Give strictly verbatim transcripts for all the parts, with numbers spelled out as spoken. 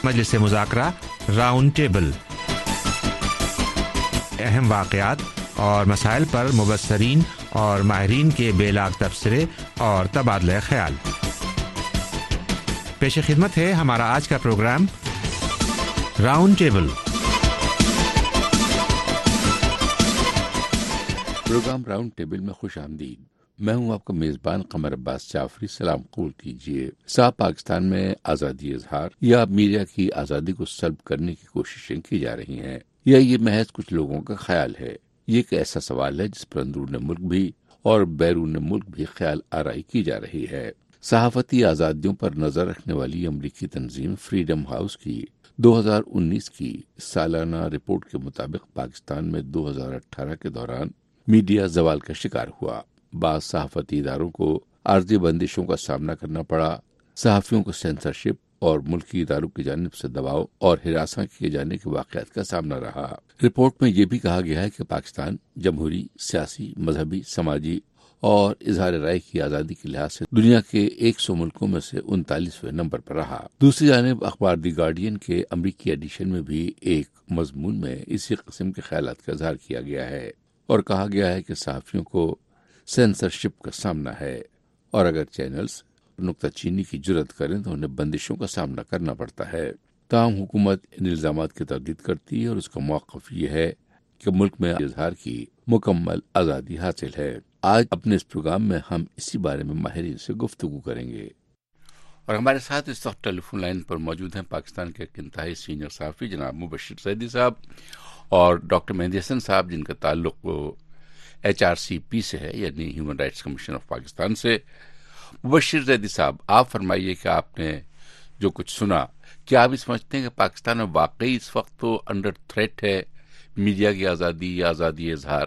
मजलिस मुज़ाकरा round table, अहम वाक़यात और मसाइल पर मुबस्सरीन और माहिरीन के बेलाग तबसरे और तबादला ख्याल। पेश खिदमत है हमारा आज का programme round table. Programme round table में खुश आमदीद। मैं हूं आपका मेजबान कमर अब्बास जाफरी। सलाम कबूल कीजिए। साहब, पाकिस्तान में आज़ादी इजहार या मीडिया की आज़ादी को सल्ब करने की कोशिशें की जा रही हैं, या ये महज कुछ लोगों का ख्याल है? ये एक ऐसा सवाल है जिस पर अंदरून मुल्क भी और बैरून मुल्क भी ख्याल आराई की जा रही है। सहाफती आज़ादियों पर नजर रखने वाली अमरीकी तंजीम फ्रीडम हाउस की दो हज़ार उन्नीस की सालाना रिपोर्ट के मुताबिक पाकिस्तान में दो हज़ार अठारह के दौरान मीडिया जवाल का शिकार हुआ। बाज़ सहाफती इदारों को आर्जी बंदिशों का सामना करना पड़ा। सहाफियों को सेंसरशिप और मुल्की इदारों की जानिब से दबाव और हिरासा किए जाने के वाक़यात का सामना रहा। रिपोर्ट में यह भी कहा गया है कि पाकिस्तान जमहूरी, सियासी, मजहबी, समाजी और इजहार राय की आज़ादी के लिहाज से दुनिया के सौ मुल्कों में से उनतालीसवें नंबर पर रहा। दूसरी जानिब अखबार दी गार्डियन के अमरीकी एडिशन में भी एक मजमून में इसी किस्म के ख्यालात का इजहार किया गया है और कहा गया है कि सहाफियों को सेंसरशिप का सामना है और अगर चैनल्स नुक्ताचीनी की जुर्रत करें तो उन्हें बंदिशों का सामना करना पड़ता है। ताहम हुकूमत इन इल्जामात की तरदीद करती है और उसका मौक़िफ़ ये है कि मुल्क में इजहार की मुकम्मल आज़ादी हासिल है। आज अपने इस प्रोग्राम में हम इसी बारे में माहिरीन से गुफ्तगू करेंगे और हमारे साथ इस वक्त टेलीफोन लाइन पर मौजूद हैं पाकिस्तान के एक इंतहाई सीनियर सहाफ़ी जनाब मुबश्शिर ज़ैदी साहब और डॉक्टर मेहदी हसन साहब, जिनका ताल्लुक एच आर सी पी से है, यानी human rights commission of Pakistan से। मुबश्शिर ज़ैदी साहब, आप फरमाइए कि आपने जो कुछ सुना, क्या आप समझते हैं कि पाकिस्तान में वाकई इस वक्त तो अंडर थ्रेट है मीडिया की आज़ादी या आज़ादी इजहार?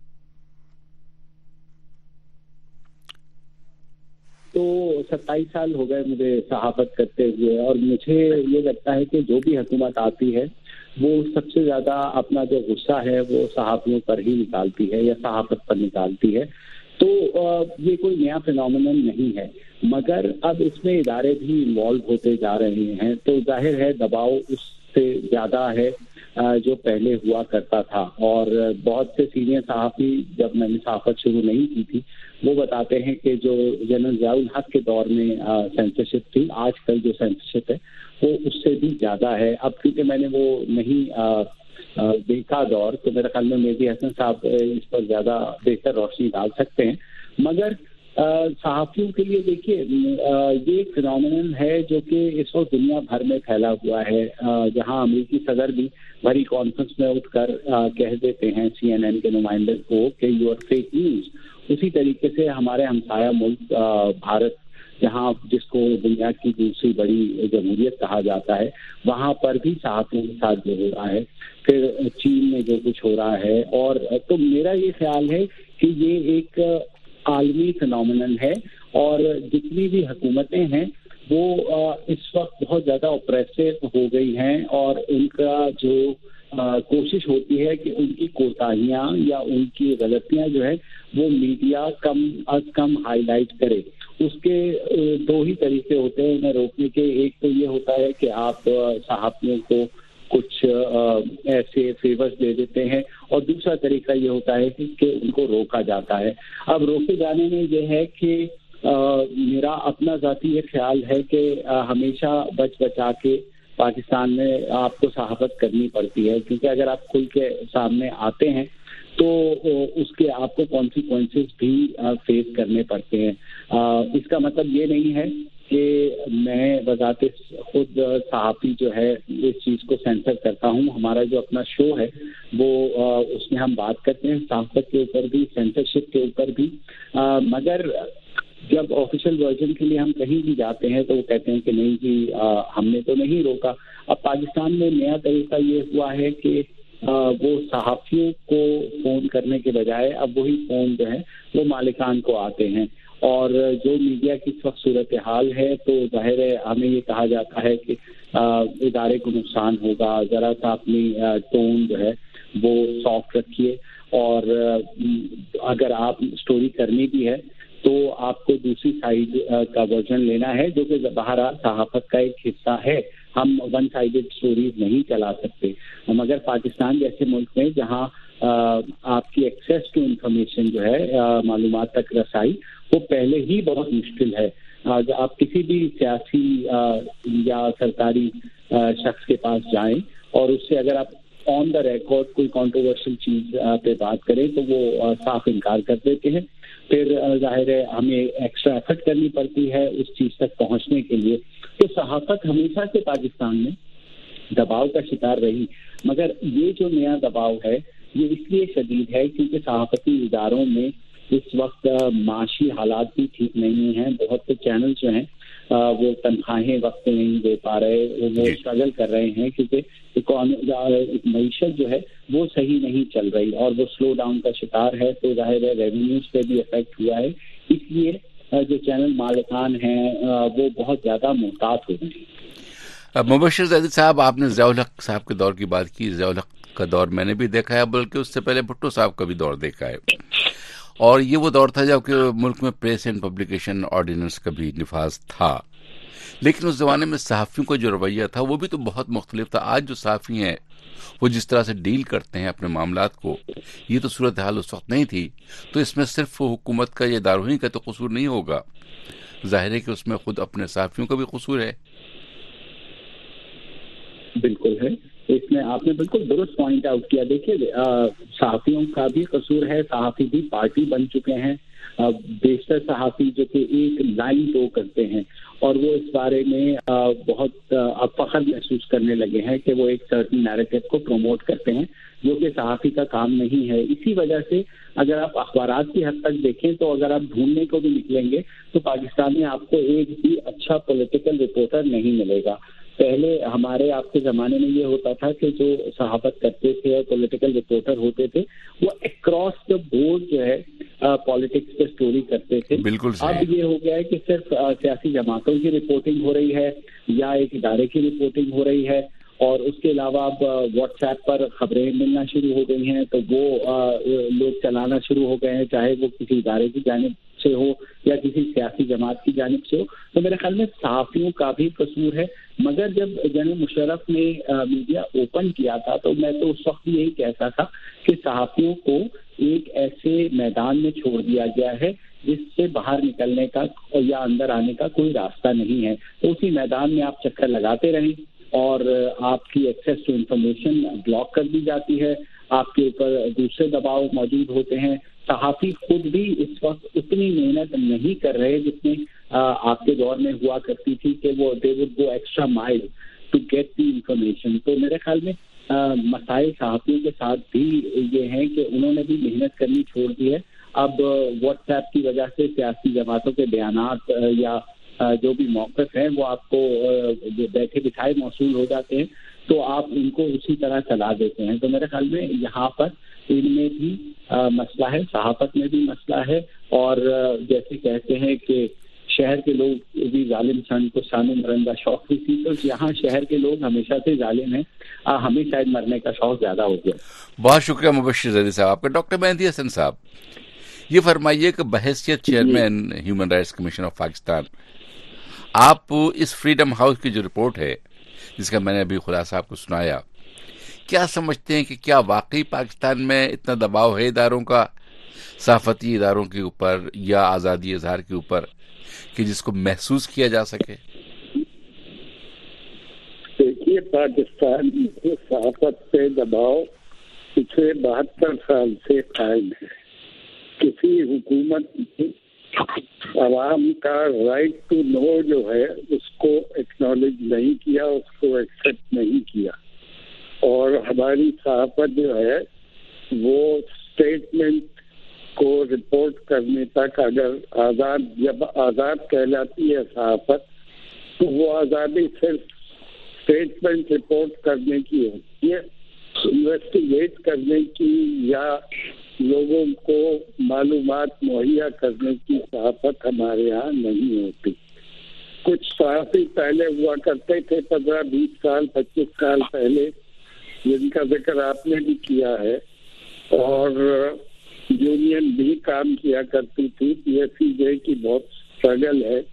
तो सत्ताईस साल हो गए मुझे सहाफत करते हुए और मुझे ये लगता है कि जो भी हुकूमत आती है वो सबसे ज्यादा अपना जो गुस्सा है वो सहाफियों पर ही निकालती है या सहाफत पर निकालती है। तो ये कोई नया फिनोमिनन नहीं है, मगर अब इसमें इदारे भी इन्वॉल्व होते जा रहे हैं तो जाहिर है दबाव उससे ज्यादा है जो पहले हुआ करता था। और बहुत से सीनियर सहाफी, जब मैंने सहाफत शुरू नहीं की थी, वो बताते हैं कि जो जनरल ज़ियाउल हक के दौर में सेंसरशिप थी, आजकल जो सेंसरशिप है वो उससे भी ज्यादा है। अब क्योंकि मैंने वो नहीं आ, आ, देखा दौर, तो मेरे ख्याल में मेहदी हसन साहब इस पर ज्यादा बेहतर रोशनी डाल सकते हैं। मगर सहाफियों के लिए देखिए, ये फिनोमिनन है जो कि इस वक्त दुनिया भर में फैला हुआ है, जहां अमेरिकी सदर भी बड़ी कॉन्फ्रेंस में उठकर कह देते हैं सी एन एन के नुमाइंदे को कि यू आर फेक न्यूज। उसी तरीके से हमारे हमसाया मुल्क भारत, जहां जिसको दुनिया की दूसरी बड़ी जमहूरियत कहा जाता है, वहां पर भी सहाफियों के साथ जो हो रहा है, फिर चीन में जो कुछ हो रहा है, और तो मेरा ये ख्याल है कि ये एक आलमी फिनोमिनन है और जितनी भी हुकूमतें हैं वो इस वक्त बहुत ज्यादा ऑपरेसिव हो गई हैं और उनका जो आ, कोशिश होती है कि उनकी कोताहियां या उनकी गलतियां जो है वो मीडिया कम अज कम हाईलाइट करे। उसके दो ही तरीके होते हैं उन्हें रोकने के। एक तो ये होता है कि आप सहाफियों को कुछ आ, ऐसे फेवर्स दे देते हैं, और दूसरा तरीका ये होता है कि, कि उनको रोका जाता है। अब रोके जाने में ये है कि आ, मेरा अपना ज़ाती ये ख्याल है कि आ, हमेशा बच बचा के पाकिस्तान में आपको सहाफत करनी पड़ती है, क्योंकि अगर आप खुल के सामने आते हैं तो उसके आपको कॉन्सिक्वेंसेस भी फेस करने पड़ते हैं। आ, इसका मतलब ये नहीं है कि मैं बजाते खुद सहाफी जो है इस चीज़ को सेंसर करता हूँ। हमारा जो अपना शो है वो आ, उसमें हम बात करते हैं सहाफत के ऊपर भी, सेंसरशिप के ऊपर भी, आ, मगर जब ऑफिशियल वर्जन के लिए हम कहीं भी जाते हैं तो वो कहते हैं कि नहीं जी आ, हमने तो नहीं रोका। अब पाकिस्तान में नया तरीका ये हुआ है कि आ, वो सहाफियों को फोन करने के बजाय अब वही फोन जो है वो मालिकान को आते हैं, और जो मीडिया की इस वक्त सूरत हाल है तो जाहिर है हमें ये कहा जाता है कि आ, इदारे को नुकसान होगा, ज़रा सा अपनी टोन जो है वो सॉफ्ट रखिए, और आ, अगर आप स्टोरी करनी भी है तो आपको दूसरी साइड का वर्जन लेना है, जो कि बहरहाल सहाफत का एक हिस्सा है। ہم ون سائڈڈ اسٹوریز نہیں چلا سکتے. مگر پاکستان جیسے ملک میں جہاں آپ کی ایکسیس ٹو انفارمیشن جو ہے معلومات تک رسائی وہ پہلے ہی بہت مشکل ہے. آپ کسی بھی سیاسی یا سرکاری شخص کے پاس جائیں اور اس سے اگر آپ آن دا ریکارڈ کوئی کانٹروورشل چیز پہ بات کریں تو وہ صاف انکار کر دیتے ہیں. پھر ظاہر ہے ہمیں ایکسٹرا ایفرٹ کرنی پڑتی ہے اس چیز تک پہنچنے کے لیے. تو صحافت ہمیشہ سے پاکستان میں دباؤ کا شکار رہی, مگر یہ جو نیا دباؤ ہے یہ اس لیے شدید ہے کیونکہ صحافتی اداروں میں اس وقت معاشی حالات بھی ٹھیک نہیں ہیں. بہت سے چینل جو ہیں وہ تنخواہیں وقت نہیں دے پا رہے, وہ اسٹرگل کر رہے ہیں کیونکہ معیشت جو ہے وہ صحیح نہیں چل رہی اور وہ سلو ڈاؤن کا شکار ہے. تو ظاہر ہے ریونیوز پہ بھی افیکٹ ہوا ہے, اس لیے جو چینل مالکان ہیں وہ بہت زیادہ محتاط ہو گئے ہیں. مبشر زیدی صاحب, آپ نے ضیاء الحق صاحب کے دور کی بات کی. ضیاء الحق کا دور میں نے بھی دیکھا ہے, بلکہ اس سے پہلے بھٹو صاحب کا بھی دور دیکھا ہے, اور یہ وہ دور تھا جب کہ ملک میں پریس اینڈ پبلیکیشن آرڈیننس کا بھی نفاذ تھا. لیکن اس زمانے میں صحافیوں کا جو رویہ تھا وہ بھی تو بہت مختلف تھا. آج جو صحافی ہیں وہ جس طرح سے ڈیل کرتے ہیں اپنے معاملات کو, یہ تو صورتحال اس وقت نہیں تھی. تو اس میں صرف حکومت کا یا دارالحکومت کا تو قصور نہیں ہوگا, ظاہر ہے کہ اس میں خود اپنے صحافیوں کا بھی قصور ہے. بالکل ہے, اس میں آپ نے بالکل درست پوائنٹ آؤٹ کیا. دیکھیے صحافیوں کا بھی قصور ہے, صحافی بھی پارٹی بن چکے ہیں. بیشتر صحافی جو کہ ایک لائن ٹو کرتے ہیں اور وہ اس بارے میں بہت فخر محسوس کرنے لگے ہیں کہ وہ ایک سرٹن نیریٹو کو پروموٹ کرتے ہیں جو کہ صحافی کا کام نہیں ہے. اسی وجہ سے اگر آپ اخبارات کی حد تک دیکھیں تو اگر آپ ڈھونڈنے کو بھی نکلیں گے تو پاکستان میں آپ کو ایک بھی اچھا پولیٹیکل رپورٹر نہیں ملے گا. پہلے ہمارے آپ کے زمانے میں یہ ہوتا تھا کہ جو صحافت کرتے تھے اور پولیٹیکل رپورٹر ہوتے تھے وہ اکراس دا بورڈ جو ہے پالیٹکس پہ اسٹوری کرتے تھے. بالکل اب یہ ہو گیا ہے کہ صرف سیاسی جماعتوں کی رپورٹنگ ہو رہی ہے یا ایک ادارے کی رپورٹنگ ہو رہی ہے, اور اس کے علاوہ اب واٹس ایپ پر خبریں ملنا شروع ہو گئی ہیں تو وہ لوگ چلانا شروع ہو گئے ہیں, چاہے وہ کسی ادارے کی جانب سے ہو یا کسی سیاسی جماعت کی جانب سے ہو. تو میرے خیال میں صحافیوں کا بھی قصور ہے. مگر جب جنرل مشرف نے میڈیا اوپن کیا تھا تو میں تو اس وقت یہی کہتا تھا کہ صحافیوں کو ایک ایسے میدان میں چھوڑ دیا گیا ہے جس سے باہر نکلنے کا یا اندر آنے کا کوئی راستہ نہیں ہے. تو اسی میدان میں آپ چکر لگاتے رہیں اور آپ کی ایکسیس ٹو انفارمیشن بلاک کر دی جاتی ہے, آپ کے اوپر دوسرے دباؤ موجود ہوتے ہیں. صحافی خود بھی اس وقت اتنی محنت نہیں کر رہے جتنی آپ کے دور میں ہوا کرتی تھی کہ وہ they would go extra mile to get the information. تو میرے خیال میں مسائل صحافیوں کے ساتھ بھی یہ ہیں کہ انہوں نے بھی محنت کرنی چھوڑ دی ہے. اب واٹس ایپ کی وجہ سے سیاسی جماعتوں کے بیانات یا جو بھی موقف ہیں وہ آپ کو بیٹھے بٹھائے موصول ہو جاتے ہیں تو آپ ان کو اسی طرح چلا دیتے ہیں. تو میرے خیال میں یہاں پر ان میں بھی مسئلہ ہے, صحافت میں بھی مسئلہ ہے, اور جیسے کہتے ہیں کہ شہر کے لوگ بھی ظالم سن کو سانو مرن کا شوق بھی تھی, تو یہاں شہر کے لوگ ہمیشہ سے ظالم ہیں, ہمیں شاید مرنے کا شوق زیادہ ہو گیا. بہت شکریہ مبشر زیدی صاحب آپ کا. ڈاکٹر مہدی حسن صاحب, یہ فرمائیے کہ بحیثیت chairman human rights commission of Pakistan آپ اس فریڈم ہاؤس کی جو رپورٹ ہے جس کا میں نے ابھی خلاصہ آپ کو سنایا, کیا سمجھتے ہیں کہ کیا واقعی پاکستان میں اتنا دباؤ ہے اداروں کا, صحافتی اداروں کے اوپر یا آزادی اظہار کے اوپر, کہ جس کو محسوس کیا جا سکے؟ دیکھیے پاکستان میں صحافت پہ دباؤ پچھلے بہتر سال سے قائم ہے. کسی حکومت نے عوام کا رائٹ ٹو نو جو ہے اس کو ایکنالج نہیں کیا, اس کو ایکسیپٹ نہیں کیا, اور ہماری صحافت جو ہے وہ اسٹیٹمنٹ کو رپورٹ کرنے تک اگر آزاد جب آزاد کہلاتی ہے صحافت تو وہ آزادی صرف اسٹیٹمنٹ رپورٹ کرنے کی ہوتی ہے, انویسٹیگیٹ کرنے کی یا لوگوں کو معلومات مہیا کرنے کی صحافت ہمارے یہاں نہیں ہوتی. کچھ صحافی پہلے ہوا کرتے تھے پندرہ بیس سال پچیس سال پہلے جن کا ذکر آپ نے بھی کیا ہے, اور یونین بھی کام کیا کرتی تھی. پی ایس سی جے کی بہت اسٹرگل ہے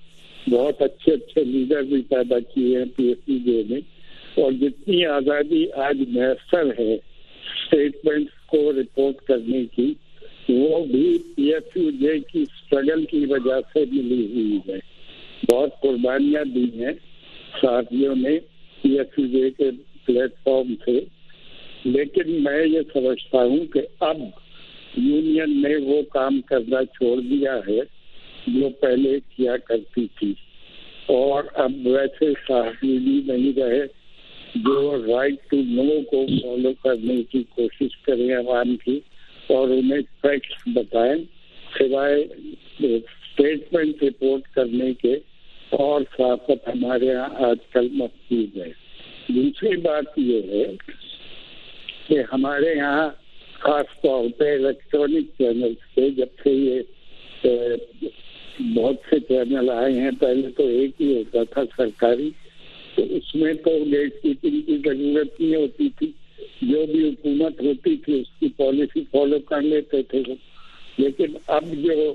بہت اچھے اچھے لیڈر بھی پیدا کیے ہیں پی ایس یو جے نے، اور جتنی آزادی آج میسر ہے اسٹیٹمنٹس کو رپورٹ کرنے کی، وہ بھی پی ایس یو جے کی اسٹرگل کی وجہ سے ملی ہوئی ہے. بہت قربانیاں دی ہیں ساتھیوں نے پی ایس یو جے کے پلیٹ فارم سے، لیکن میں یہ سمجھتا ہوں کہ اب یونین نے وہ کام کرنا چھوڑ دیا ہے جو پہلے کیا کرتی تھی، اور اب ویسے صحافی بھی نہیں رہے جو رائٹ ٹو نو کو فالو کرنے کی کوشش کریں عوام کی اور انہیں فیکٹس بتائیں، سوائے اسٹیٹمنٹ رپورٹ کرنے کے. اور صحافت ہمارے یہاں آج کل مفقود ہے. دوسری بات یہ ہے کہ ہمارے یہاں خاص طور پہ الیکٹرانک چینلز پہ جب سے یہ بہت سے چینل آئے ہیں، پہلے تو ایک ہی ہوتا تھا سرکاری، تو اس میں تو گیٹ کیپنگ کی ضرورت نہیں ہوتی تھی، جو بھی حکومت ہوتی تھی اس کی پالیسی فالو کر لیتے تھے. لیکن اب جو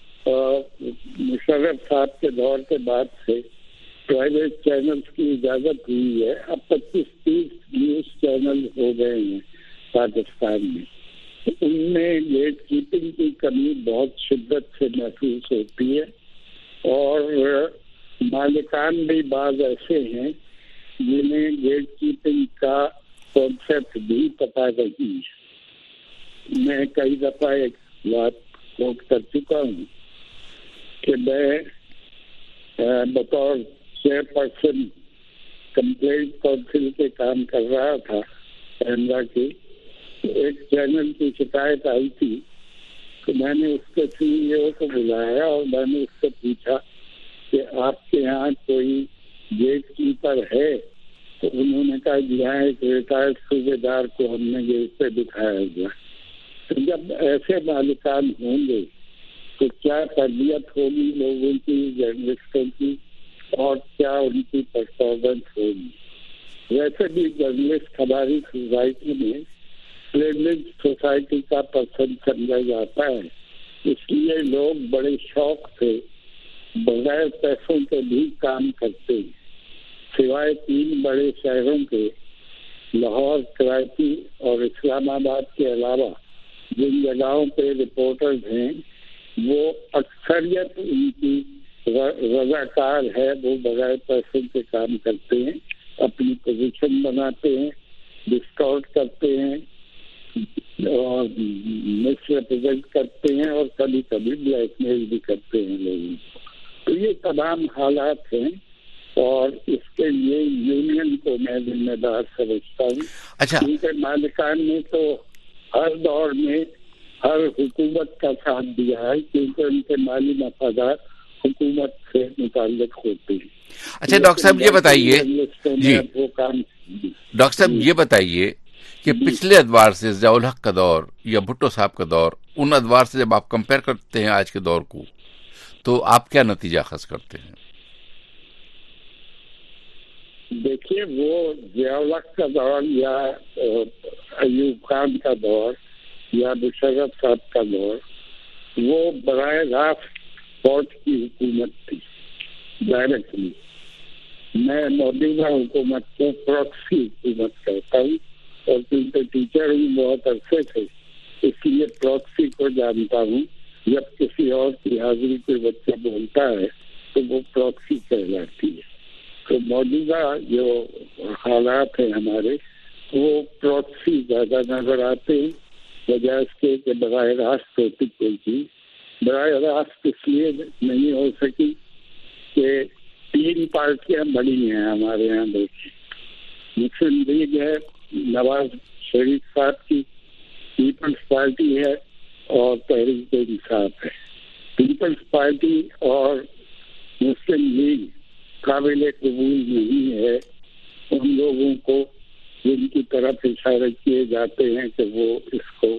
مشرف صاحب کے دور کے بعد سے پرائیویٹ چینلز کی اجازت ہوئی ہے، اب پچیس تیس نیوز چینل ہو گئے ہیں پاکستان میں. ان میں گیٹ کیپنگ کی کمی بہت شدت سے محسوس ہوتی ہے، اور مالکان بھی بعض ایسے ہیں جنہیں گیٹ کیپنگ کا کانسیپٹ بھی پتہ نہیں ہے. میں کئی دفعہ ایک بات کوٹ کر چکا ہوں کہ میں بطور چیئر پرسن کمپلینٹ کونسل کے کام کر رہا تھا کینیڈا کی. ایک چینل کی شکایت آئی تھی تو میں نے اس کے سی ای او کو بلایا اور میں نے اس سے پوچھا کہ آپ کے یہاں کوئی گیٹ کیپر ہے؟ تو انہوں نے کہا جی ہاں ایک ریٹائرڈ صوبے دار کو ہم نے گیٹ پہ دکھایا گیا. تو جب ایسے مالکان ہوں گے تو کیا تربیت ہوگی لوگوں کی، جرنلسٹوں کی، اور کیا ان کی پرفارمنس ہوگی. ویسے بھی جرنلسٹ ہماری سوسائٹی میں پریولیج سوسائٹی کا پرسن سمجھا جاتا ہے، اس لیے لوگ بڑے شوق سے بغیر پیسوں کے بھی کام کرتے ہیں. سوائے تین بڑے شہروں کے لاہور، کراچی اور اسلام آباد کے علاوہ جن جگہوں پہ رپورٹرز ہیں وہ اکثریت ان کی رضاکار ہے، وہ بغیر پیسوں کے کام کرتے ہیں، اپنی پوزیشن بناتے ہیں، ڈسکاؤنٹ کرتے ہیں اور مس ریپرزینٹ کرتے ہیں، اور کبھی کبھی بلیک میل بھی کرتے ہیں لوگوں کو. تو یہ تمام حالات ہیں اور اس کے لیے یونین کو میں ذمہ دار سمجھتا ہوں. اچھا، کیونکہ مالکان نے تو ہر دور میں ہر حکومت کا ساتھ دیا ہے، کیونکہ ان کے مالی مفادات حکومت سے متعلق ہوتے ہیں. اچھا ڈاکٹر صاحب یہ بتائیے جی وہ کام ڈاکٹر صاحب یہ بتائیے کہ پچھلے ادوار سے ضیاء الحق کا دور یا بھٹو صاحب کا دور، ان ادوار سے جب آپ کمپیئر کرتے ہیں آج کے دور کو، تو آپ کیا نتیجہ اخذ کرتے ہیں؟ دیکھیے، وہ ضیاء الحق کا دور یا ایوب خان کا دور یا مشرف صاحب کا دور، وہ براہ راست فوج کی حکومت تھی ڈائریکٹلی. میں موجودہ حکومت کو پراکسی حکومت کہتا ہوں، اور کیونکہ ٹیچر ہوں بہت عرصے سے، اس لیے پراکسی کو جانتا ہوں. جب کسی اور کی حاضری کوئی بچہ بولتا ہے تو وہ پراکسی کہلاتی ہے. تو موجودہ جو حالات ہیں ہمارے، وہ پراکسی زیادہ نظر آتے ہیں بجائے اس کے کہ براہ راست ہوتی کوئی چیز. براہ راست اس لیے نہیں ہو سکی کہ تین پارٹیاں بڑی ہیں ہمارے یہاں. دیکھیں، مسلم لیگ ہے نواز شریف صاحب کی، پیپلز پارٹی ہے اور تحریک انصاف ہے. پیپلز پارٹی اور مسلم لیگ قابل قبول نہیں ہے ان لوگوں کو جن کی طرف اشارے کیے جاتے ہیں کہ وہ اس کو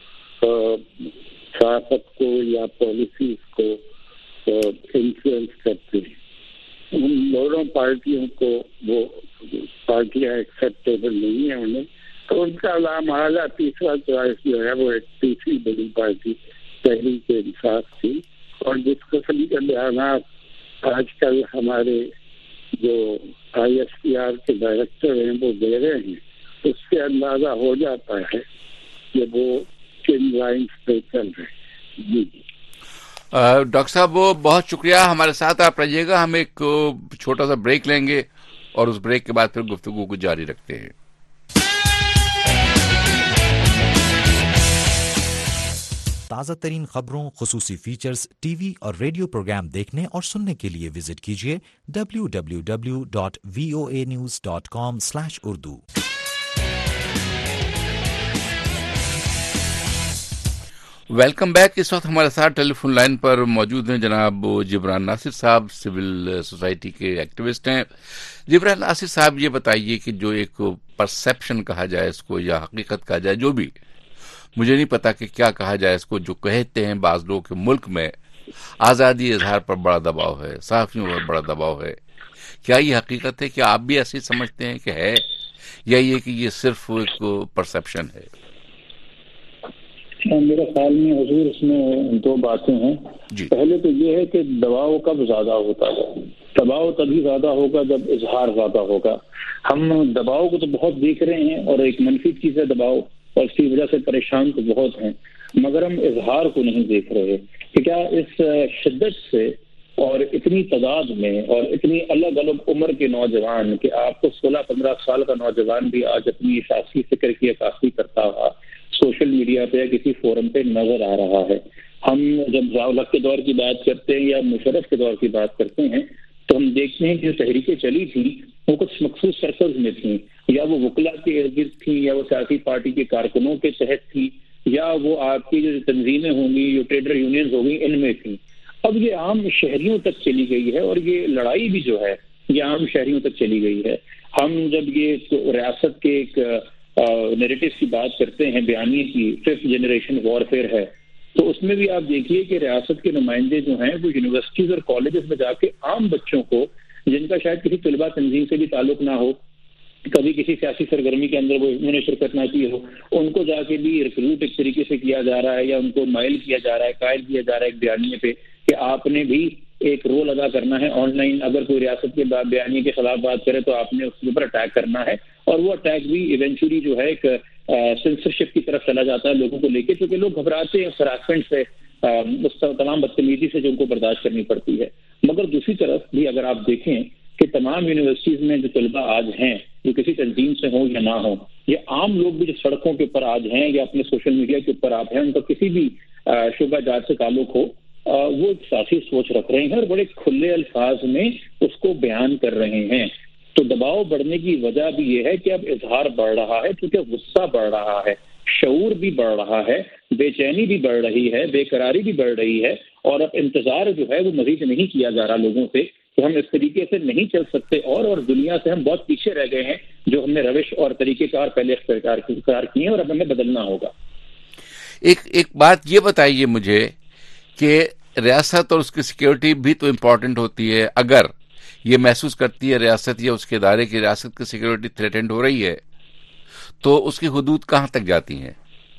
صحافت کو یا پالیسیز کو انفلوئنس کرتے ہیں. ان دونوں پارٹیوں کو وہ پارٹیاں ایکسیپٹیبل نہیں ہیں انہیں. تو ان کا لامحالہ تیسرا چوائس جو ہے وہ ایک تیسری بڑی پارٹی تحریک انصاف تھی، اور جس قسم کے بیانات آج کل ہمارے جو آئی ایس پی آر کے ڈائریکٹر ہیں وہ دے رہے ہیں، اس سے اندازہ ہو جاتا ہے کہ وہ کن لائنس پہ چل رہے ہیں. جی ڈاکٹر صاحب وہ بہت شکریہ، ہمارے ساتھ آپ رہیے گا. ہم ایک چھوٹا سا بریک لیں گے اور اس بریک کے بعد پھر گفتگو کو جاری رکھتے ہیں. تازہ ترین خبروں، خصوصی فیچرز، ٹی وی اور ریڈیو پروگرام دیکھنے اور سننے کے لیے وزٹ کیجیے W W W dot we O a news dot com slash Urdu. Welcome back. اس وقت ہمارے ساتھ ٹیلی فون لائن پر موجود ہیں جناب جبران ناصر صاحب، سول سوسائٹی کے ایکٹیوسٹ ہیں. جبران ناصر صاحب، یہ بتائیے کہ جو ایک پرسیپشن کہا جائے اس کو یا حقیقت کہا جائے، جو بھی، مجھے نہیں پتا کہ کیا کہا جائے اس کو، جو کہتے ہیں بعض لوگ کہ ملک میں آزادی اظہار پر بڑا دباؤ ہے، صحافیوں پر بڑا دباؤ ہے. کیا یہ حقیقت ہے؟ کیا آپ بھی ایسے سمجھتے ہیں کہ ہے، یا یہ کہ یہ صرف ایک پرسیپشن ہے؟ میرے خیال میں حضور اس میں دو باتیں ہیں. جی. پہلے تو یہ ہے کہ دباؤ کب زیادہ ہوتا ہے؟ دباؤ تبھی زیادہ ہوگا جب اظہار زیادہ ہوگا. ہم دباؤ کو تو بہت دیکھ رہے ہیں اور ایک منفی چیز ہے دباؤ، اور اس کی وجہ سے پریشان تو بہت ہیں، مگر ہم اظہار کو نہیں دیکھ رہے کہ کیا اس شدت سے اور اتنی تعداد میں اور اتنی الگ الگ عمر کے نوجوان، کہ آپ کو سولہ پندرہ سال کا نوجوان بھی آج اپنی سیاسی فکر کی عکاسی کرتا ہوا سوشل میڈیا پہ یا کسی فورم پہ نظر آ رہا ہے. ہم جب ضیاء الحق کے دور کی بات کرتے ہیں یا مشرف کے دور کی بات کرتے ہیں تو ہم دیکھتے ہیں کہ جو تحریکیں چلی تھیں وہ کچھ مخصوص سرکلز میں تھیں، یا وہ وکلا کے ارد گرد تھیں، یا وہ سیاسی پارٹی کے کارکنوں کے تحت تھی، یا وہ آپ کی جو تنظیمیں ہوں گی، جو ٹریڈر یونینز ہوں گی، ان میں تھیں. اب یہ عام شہریوں تک چلی گئی ہے، اور یہ لڑائی بھی جو ہے یہ عام شہریوں تک چلی گئی ہے. ہم جب یہ ریاست کے ایک نیریٹو کی بات کرتے ہیں، بیانیے کی، ففتھ جنریشن وارفیئر ہے، تو اس میں بھی آپ دیکھیے کہ ریاست کے نمائندے جو ہیں وہ یونیورسٹیز اور کالجز میں جا کے عام بچوں کو، جن کا شاید کسی طلبہ تنظیم سے بھی تعلق نہ ہو، کبھی کسی سیاسی سرگرمی کے اندر وہ انہوں نے شرکت نہ کی ہو، ان کو جا کے بھی ریکروٹ ایک طریقے سے کیا جا رہا ہے، یا ان کو مائل کیا جا رہا ہے، قائل کیا جا رہا ہے ایک بیانیے پہ کہ آپ نے بھی ایک رول ادا کرنا ہے آن لائن. اگر کوئی ریاست کے بیانیے کے خلاف بات کرے تو آپ نے اس کے اوپر اٹیک کرنا ہے، اور وہ اٹیک بھی ایونچولی جو ہے ایک سینسرشپ کی طرف چلا جاتا ہے لوگوں کو لے کے، کیونکہ لوگ گھبراتے ہیں ہراسمنٹ سے، اس تمام بدتمیزی سے جو ان کو برداشت کرنی پڑتی ہے. مگر دوسری طرف بھی اگر آپ دیکھیں کہ تمام یونیورسٹیز میں جو طلبہ آج ہیں، جو کسی تنظیم سے ہوں یا نہ ہوں، یہ عام لوگ بھی جو سڑکوں کے اوپر آج ہیں یا اپنے سوشل میڈیا کے اوپر آپ ہیں، ان کا کسی بھی شعبہ جات سے تعلق ہو، وہ ایک سیاسی سوچ رکھ رہے ہیں اور بڑے کھلے الفاظ میں اس کو بیان کر رہے ہیں. تو دباؤ بڑھنے کی وجہ بھی یہ ہے کہ اب اظہار بڑھ رہا ہے، کیونکہ غصہ بڑھ رہا ہے، شعور بھی بڑھ رہا ہے، بے چینی بھی بڑھ رہی ہے، بے قراری بھی بڑھ رہی ہے، اور اب انتظار جو ہے وہ مزید نہیں کیا جا رہا لوگوں سے کہ ہم اس طریقے سے نہیں چل سکتے، اور اور دنیا سے ہم بہت پیچھے رہ گئے ہیں جو ہم نے روش اور طریقہ کار پہلے اختیار کیے ہیں، اور اب ہمیں بدلنا ہوگا. ایک ایک بات یہ بتائیے مجھے کہ ریاست اور اس کی سیکیورٹی بھی تو امپورٹنٹ ہوتی ہے. اگر یہ محسوس کرتی ہے ریاست یا اس کے ادارے کی ریاست کی سیکیورٹی تھریٹنڈ ہو رہی ہے تو اس کی حدود کہاں تک جاتی ہیں؟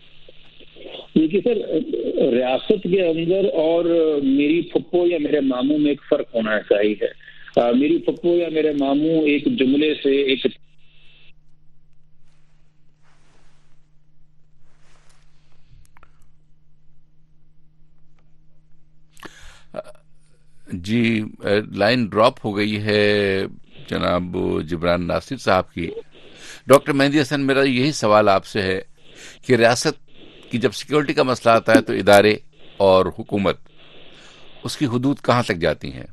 دیکھیے سر، ریاست کے اندر اور میری پھپھو یا میرے ماموں میں ایک فرق ہونا چاہیے ہے. میری پھپھو یا میرے ماموں ایک جملے سے ایک جی لائن ڈراپ ہو گئی ہے جناب جبران ناصر صاحب کی. ڈاکٹر مہدی حسن، میرا یہی سوال آپ سے ہے کہ ریاست کی جب سیکیورٹی کا مسئلہ آتا ہے تو ادارے اور حکومت، اس کی حدود کہاں تک جاتی ہیں؟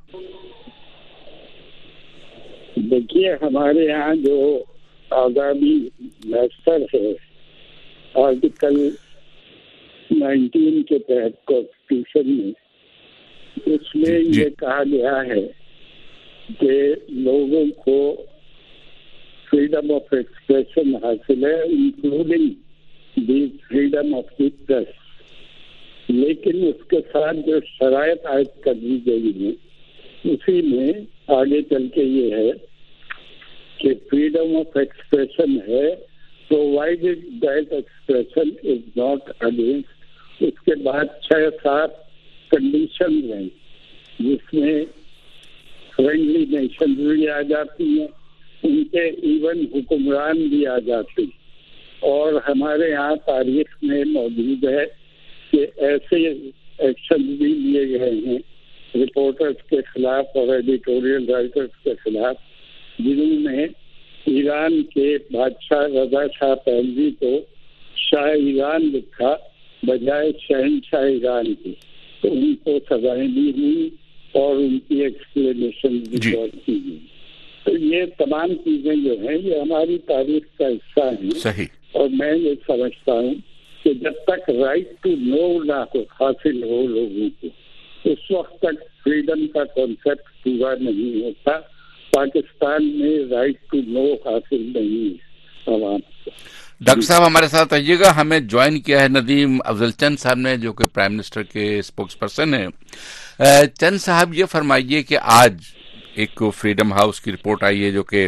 دیکھیے، ہمارے یہاں جو آزادی میسر ہے آرٹیکل نائنٹین کے تحت کانسٹیٹیوشن میں، اس میں یہ کہا گیا ہے کہ لوگوں کو فریڈم آف ایکسپریشن حاصل ہے، including the freedom of the press. لیکن اس کے ساتھ جو شرائط عائد کر دی گئی ہیں اسی میں آگے چل کے یہ ہے کہ فریڈم آف ایکسپریشن ہے provided that expression is not against. اس کے بعد چھ سات کنڈیشن ہیں جس میں فرینڈلی نیشنز بھی آ جاتی ہیں، ان کے ایون حکمران بھی آ جاتے ہیں. اور ہمارے یہاں تاریخ میں موجود ہے کہ ایسے ایکشن بھی لیے گئے ہیں رپورٹرز کے خلاف اور ایڈیٹوریل رائٹرز کے خلاف، جنہوں نے ایران کے بادشاہ رضا شاہ پہلوی کو شاہ ایران لکھا بجائے شہنشاہ ایران کی، تو ان کو سزائیں بھی ہوئی اور ان کی ایکسپلینیشن بھی غور کی گئی. تو یہ تمام چیزیں جو ہیں یہ ہماری تاریخ کا حصہ ہیں. صحیح. اور میں یہ سمجھتا ہوں کہ جب تک رائٹ ٹو نو نہ حاصل ہو لوگوں کو، اس وقت تک فریڈم کا کانسیپٹ پورا نہیں ہوتا. پاکستان میں رائٹ ٹو نو حاصل نہیں ہے عوام کو. ڈاکٹر صاحب ہمارے ساتھ آئیے گا. ہمیں جوائن کیا ہے ندیم افضل چند صاحب نے، جو کہ پرائم منسٹر کے اسپوکس پرسن ہیں. چند صاحب یہ فرمائیے کہ آج ایک فریڈم ہاؤس کی رپورٹ آئی ہے جو کہ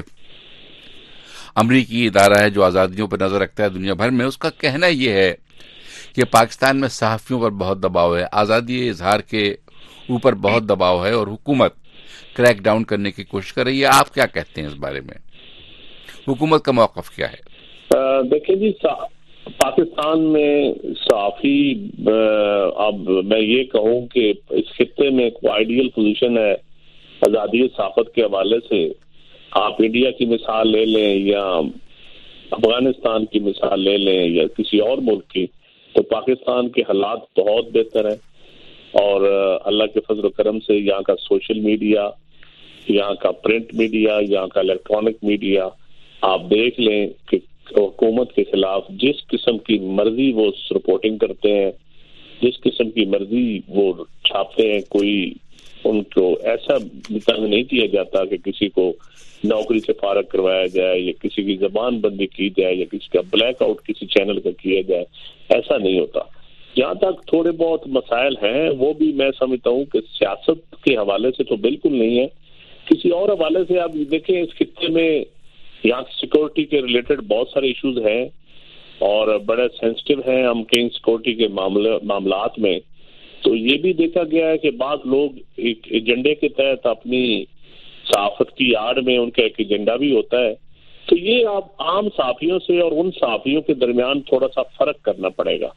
امریکی ادارہ ہے جو آزادیوں پر نظر رکھتا ہے دنیا بھر میں. اس کا کہنا یہ ہے کہ پاکستان میں صحافیوں پر بہت دباؤ ہے، آزادی اظہار کے اوپر بہت دباؤ ہے اور حکومت کریک ڈاؤن کرنے کی کوشش کر رہی ہے. آپ کیا کہتے ہیں اس بارے میں؟ حکومت کا موقف کیا ہے؟ دیکھیں جی، پاکستان میں صحافی، اب میں یہ کہوں کہ اس خطے میں ایک آئیڈیل پوزیشن ہے آزادی صحافت کے حوالے سے. آپ انڈیا کی مثال لے لیں یا افغانستان کی مثال لے لیں یا کسی اور ملک کی، تو پاکستان کے حالات بہت بہتر ہیں. اور اللہ کے فضل و کرم سے یہاں کا سوشل میڈیا، یہاں کا پرنٹ میڈیا، یہاں کا الیکٹرانک میڈیا، آپ دیکھ لیں کہ حکومت کے خلاف جس قسم کی مرضی وہ رپورٹنگ کرتے ہیں، جس قسم کی مرضی وہ چھاپتے ہیں، کوئی ان کو ایسا تنگ نہیں کیا جاتا کہ کسی کو نوکری سے فارغ کروایا جائے یا کسی کی زبان بندی کی جائے یا کسی کا بلیک آؤٹ کسی چینل کا کیا جائے. ایسا نہیں ہوتا. جہاں تک تھوڑے بہت مسائل ہیں وہ بھی میں سمجھتا ہوں کہ سیاست کے حوالے سے تو بالکل نہیں ہے. کسی اور حوالے سے آپ دیکھیں اس خطے میں یہاں سیکورٹی کے ریلیٹڈ بہت سارے ایشوز ہیں اور بڑے سینسٹیو ہیں ہم کہیں سیکورٹی کے معاملات میں. تو یہ بھی دیکھا گیا ہے کہ بعض لوگ ایک ایجنڈے کے تحت اپنی صحافت کی آڑ میں ان کا ایک ایجنڈا بھی ہوتا ہے. تو یہ آپ عام صحافیوں سے اور ان صحافیوں کے درمیان تھوڑا سا فرق کرنا پڑے گا.